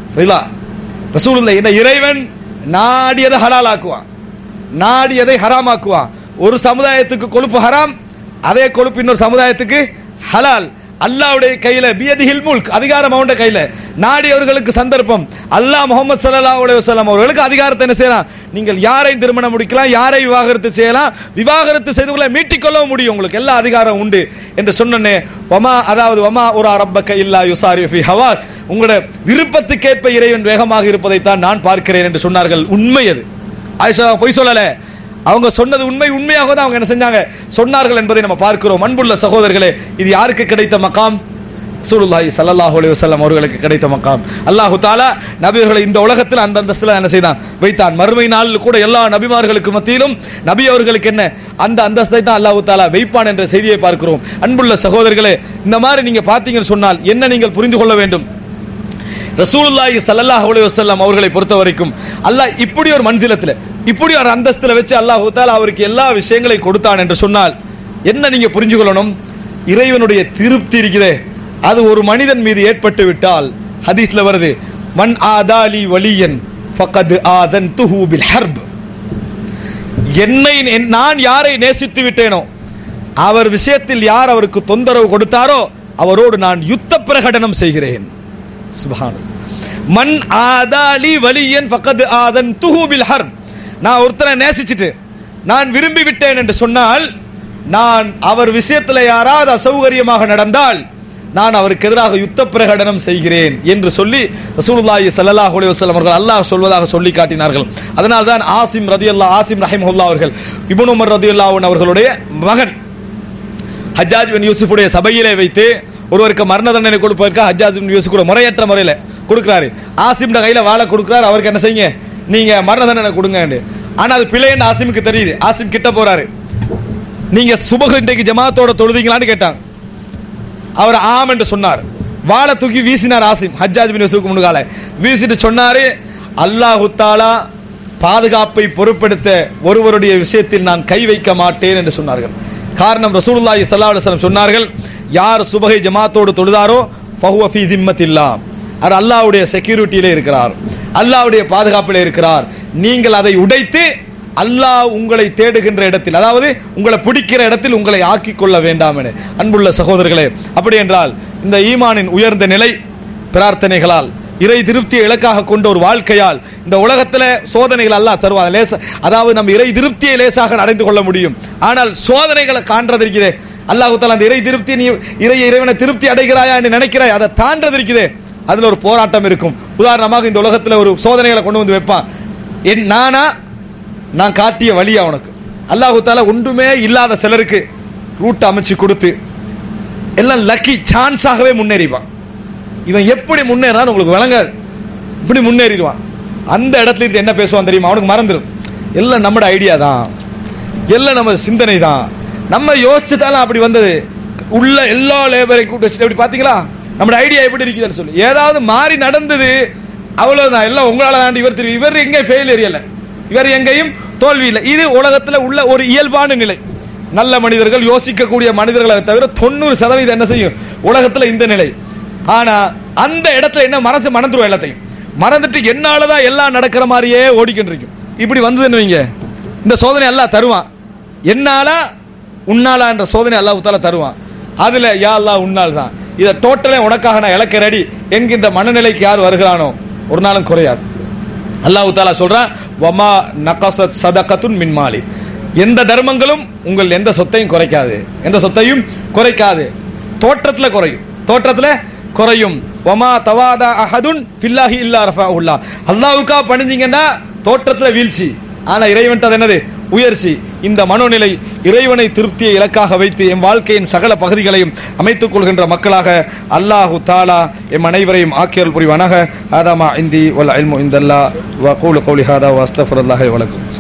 ரசூலுல்லாஹ் என்ன, இறைவன் நாடியதை ஹலால் ஆக்குவான், நாடியதை ஹராமாக்குவான். ஒரு சமுதாயத்துக்கு கொழுப்பு ஹராம், அதே கொழுப்பு இன்னொரு சமுதாயத்துக்கு ஹலால். அல்லாஹ்வுடைய கையில, பியதிஹில் முல்க், அதிகாரம் அவனுடைய கையில. நாடியவர்களுக்கு சந்தர்ப்பம். அல்லாஹ் முஹம்மது ஸல்லல்லாஹு அலைஹி வஸல்லம் அவர்களுக்கு அதிகாரத்தை என்ன செய்யலாம்? நீங்கள் யாரை திருமணம் முடிக்கலாம், யாரை விவாகரத்து செய்யலாம், விவாகரத்து செய்து கொள்ள மீட்டிக்கொள்ள முடியும், உங்களுக்கு எல்லா அதிகாரம் உண்டு என்று சொன்னனே. வமா, அதாவது வமா உரா ரப்பக இல்லா யுசாரி ஃபி ஹவாத், உங்களுடைய விருப்பத்துக்கேற்ப இறைவன் வேகமாக இருப்பதைத்தான் நான் பார்க்கிறேன் என்று சொன்னார்கள். உண்மை அது. ஆயிஷா பொய் சொல்லல, அவங்க சொன்னது உண்மை. உண்மையாக தான் அவங்க என்ன செஞ்சாங்க, சொன்னார்கள் என்பதை நம்ம பார்க்கிறோம். அன்புள்ள சகோதரர்களே, இது யாருக்கு கிடைத்த மகாம்? ரசூலுல்லாஹி ஸல்லல்லாஹு அலைஹி வஸல்லம் அவர்களுக்கு கிடைத்த மகாம். அல்லாஹ் தஆலா நபியர்களை இந்த உலகத்தில் அந்த அந்தஸ்தில் என்ன செய்தான், வைத்தான். மறுமை நாளில் கூட எல்லா நபிமார்களுக்கு மத்தியிலும் நபி அவர்களுக்கு என்ன அந்த அந்தஸ்தை தான் அல்லாஹ் தஆலா வைப்பான் என்ற செய்தியை பார்க்கிறோம். அன்புள்ள சகோதரர்களே, இந்த மாதிரி நீங்க பார்த்தீங்கன்னு சொன்னால் என்ன நீங்கள் புரிந்து கொள்ள வேண்டும்? ரசூலுல்லாஹி ஸல்லல்லாஹு அலைஹி வஸல்லம் அவர்களை பொறுத்த வரைக்கும் அல்லாஹ் இப்படி ஒரு மன்சிலத்தில், இப்படி ஒரு அந்தஸ்தில் வச்சு அல்லாஹ் தஆலா அவருக்கு எல்லா விஷயங்களையும் கொடுத்தான் என்று சொன்னால் என்ன நீங்க புரிஞ்சு கொள்ளணும்? இறைவனுடைய திருப்தி இருக்குதே, அது ஒரு மனிதன் மீது ஏற்பட்டு விட்டால் ஹதீஸ்ல வருது, மன் ஆதாலி வலியன் ஃபகத் ஆதன்துஹு பில் ஹர்ப், என்னை நான் யாரை நேசித்து விட்டேனோ அவர் விஷயத்தில் யார் அவருக்கு தொந்தரவு கொடுத்தாரோ அவரோடு நான் யுத்த பிரகடனம் செய்கிறேன். சுப்ஹானல்லாஹ். மன் ஆதாலி வலியன் ஃபகத் ஆதன்துஹு பில் ஹர்ப், நான் ஒருத்தரை நேசிச்சிட்டு நான் விரும்பி விட்டேன் என்று சொன்னால் நான் அவர் விஷயத்தில் யாராவது அசௌகரியமாக நடந்தால் நான் அவருக்கு எதிராக யுத்த பிரகடனம் செய்கிறேன் என்று சொல்லி ரசூலுல்லாஹி ஸல்லல்லாஹு அலைஹி வஸல்லம் அவர்கள் அல்லாஹ் சொல்வதாக சொல்லி காட்டினார்கள். அதனால் தான் ஆசிம் ரதியல்லாஹு ஆசிம் ரஹிமஹுல்லாஹ் அவர்கள் இப்னு உமர் ரதியல்லாஹு அன்ஹு அவர்களுடைய மகன் ஹஜ்ஜாஜ் பின் யூசுஃபுடைய சபையிலே வைத்து ஒருவருக்கு மரண தண்டனை கொடுப்பதற்கு ஹஜ்ஜாஜ் பின் யூசுஃப் கூட முறையற்ற முறையில் கொடுக்கிறாரு. ஆசிம் கையில வாழை கொடுக்கிறார், அவருக்கு என்ன செய்யுங்க, நீங்க மரண தண்டனை கொடுங்க. ஆனா அது பிழைன்னு ஆசிமுக்கு தெரியுது. ஆசிம் கிட்ட போறாரு, நீங்க சுபஹ் இன்றைக்கு ஜமாத்தோட தொழுதீங்களான்னு கேட்டாங்க. அவர் ஆம் என்று சொன்னார். வாளை தூக்கி வீசினார் ஆசிம் ஹஜ்ஜாஜ் பின் யூசுஃப் முன்கால வீசிட்டு சொன்னாரு, அல்லாஹ் தஆலா பாதுகாப்பை பொறுப்பெடுத்த ஒருவருடைய விஷயத்தில் நான் கை வைக்க மாட்டேன் என்று சொன்னார்கள். காரணம், ரசூலுல்லாஹி ஸல்லல்லாஹு அலைஹி வஸல்லம் சொன்னார்கள், யார் சுபஹை ஜமாத்தோடு தொழுதாரோ ஃபஹுவ ஃபீ திம்மத்தில்லாஹ், அவர் அல்லாஹ்வுடைய செக்யூரிட்டியிலே இருக்கிறார், அல்லாஹ்வுடைய பாதுகாப்பிலே இருக்கிறார். நீங்கள் அதை உடைத்து அல்லாஹ் உங்களை தேடுகின்ற இடத்தில், அதாவது உங்களை பிடிக்கிற இடத்தில் உங்களை ஆக்கிக் கொள்ள வேண்டாம் என. அன்புள்ள சகோதரர்களே, அப்படி என்றால் இந்த ஈமானின் உயர்ந்த நிலை பிரார்த்தனைகளால், இறை திருப்தியை இலக்காக கொண்ட ஒரு வாழ்க்கையால் இந்த உலகத்தில் சோதனைகள் அல்லாஹ் தருவார். லேச, அதாவது நம்ம இறை திருப்தியை லேசாக அடைந்து கொள்ள முடியும். ஆனால் சோதனைகளை காண்றது இருக்குதே, அல்லாஹ் தஆலா அந்த இறை திருப்தி, நீ இறை இறைவனை திருப்தி அடைகிறாயா என்று நினைக்கிறாய், அதை தாண்டது இருக்குதே, அதுல ஒரு போராட்டம் இருக்கும். உதாரணமாக இந்த உலகத்தில் ஒரு சோதனைகளை கொண்டு வந்து வைப்பான். என் நானா நான் காட்டிய வழியா உனக்கு, அல்லாஹ் தஆலா ஒன்றுமே இல்லாத சிலருக்கு ரூட் அமைச்சு கொடுத்து எல்லாம் லக்கி சான்ஸாகவே முன்னேறிவான். இவன் எப்படி முன்னேறான்னு உங்களுக்கு விளங்காது, இப்படி முன்னேறிடுவான். அந்த இடத்துல இருந்து என்ன பேசுவான் தெரியுமா, அவனுக்கு மறந்துடும். எல்லாம் நம்மட ஐடியா தான், எல்லாம் நம்ம சிந்தனை தான், நம்ம யோசிச்சுதான் அப்படி வந்தது. உள்ள எல்லா லேபரை கூட்டு வச்சுட்டு அப்படி பாத்தீங்களா நம்ம ஐடியா எப்படி இருக்குதுன்னு சொல்லி ஏதாவது மாறி நடந்தது, அவ்வளவுதான், எல்லாம் உங்களால தாண்டி இவர் தெரியும், இவர் எங்க ஃபெயிலியர் இல்லை, இவர் எங்கேயும் தோல்வி இல்லை. இது உலகத்தில் உள்ள ஒரு இயல்பான நிலை. நல்ல மனிதர்கள், யோசிக்கக்கூடிய மனிதர்களை தவிர தொண்ணூறு சதவீதம் என்ன செய்யும் உலகத்தில் இந்த நிலை. ஆனா அந்த இடத்துல என்ன மனசு மறந்துடும், எல்லாத்தையும் மறந்துட்டு என்னாலதான் எல்லாம் நடக்கிற மாதிரியே ஓடிக்கிட்டு இருக்கும். இப்படி வந்ததுன்னு வைங்க, இந்த சோதனை எல்லாம் தருவான். என்னால உன்னாலா என்ற சோதனை அல்லாஹ் தஆலா தருவான். அதுல யா அல்லாஹ் உன்னால் தான், இதை டோட்டலே உனக்காக நான் இழக்க ரெடி என்கின்ற மனநிலைக்கு யார் வருகிறானோ ஒரு நாளும் குறையாது. அல்லாஹ் தஆலா சொல்றான், வமா நகஸத் சதகத்துன் மின் மாலி, எந்த தர்மங்களும் உங்கள் எந்த சொத்தையும் குறைக்காது, எந்த சொத்தையும் குறைக்காது. தோற்றத்துல குறையும், தோற்றத்துல குறையும். வமா தவாதா அஹதுன் ஃபில்லாஹி இல்லா ரஃபஅஹுல்லாஹ், அல்லாஹ்வுக்கா பணிஞ்சீங்கன்னா தோற்றத்துல வீழ்ச்சி, ஆனா இறைவன் அது என்னது உயர்ச்சி. இந்த மனோநிலை இறைவனை திருப்தியை இலக்காக வைத்து எம் வாழ்க்கையின் சகல பகுதிகளையும் அமைத்துக் கொள்கின்ற மக்களாக அல்லாஹு தஆலா எம் அனைவரையும் ஆக்கியல் புரிவானாக. ஹாதா மா இந்தி வல் இல்மு இந்தல்லாஹ் வ கூலு கௌலி ஹாதா வ அஸ்தக்ஃபிருல்லாஹி வ லக்கும்.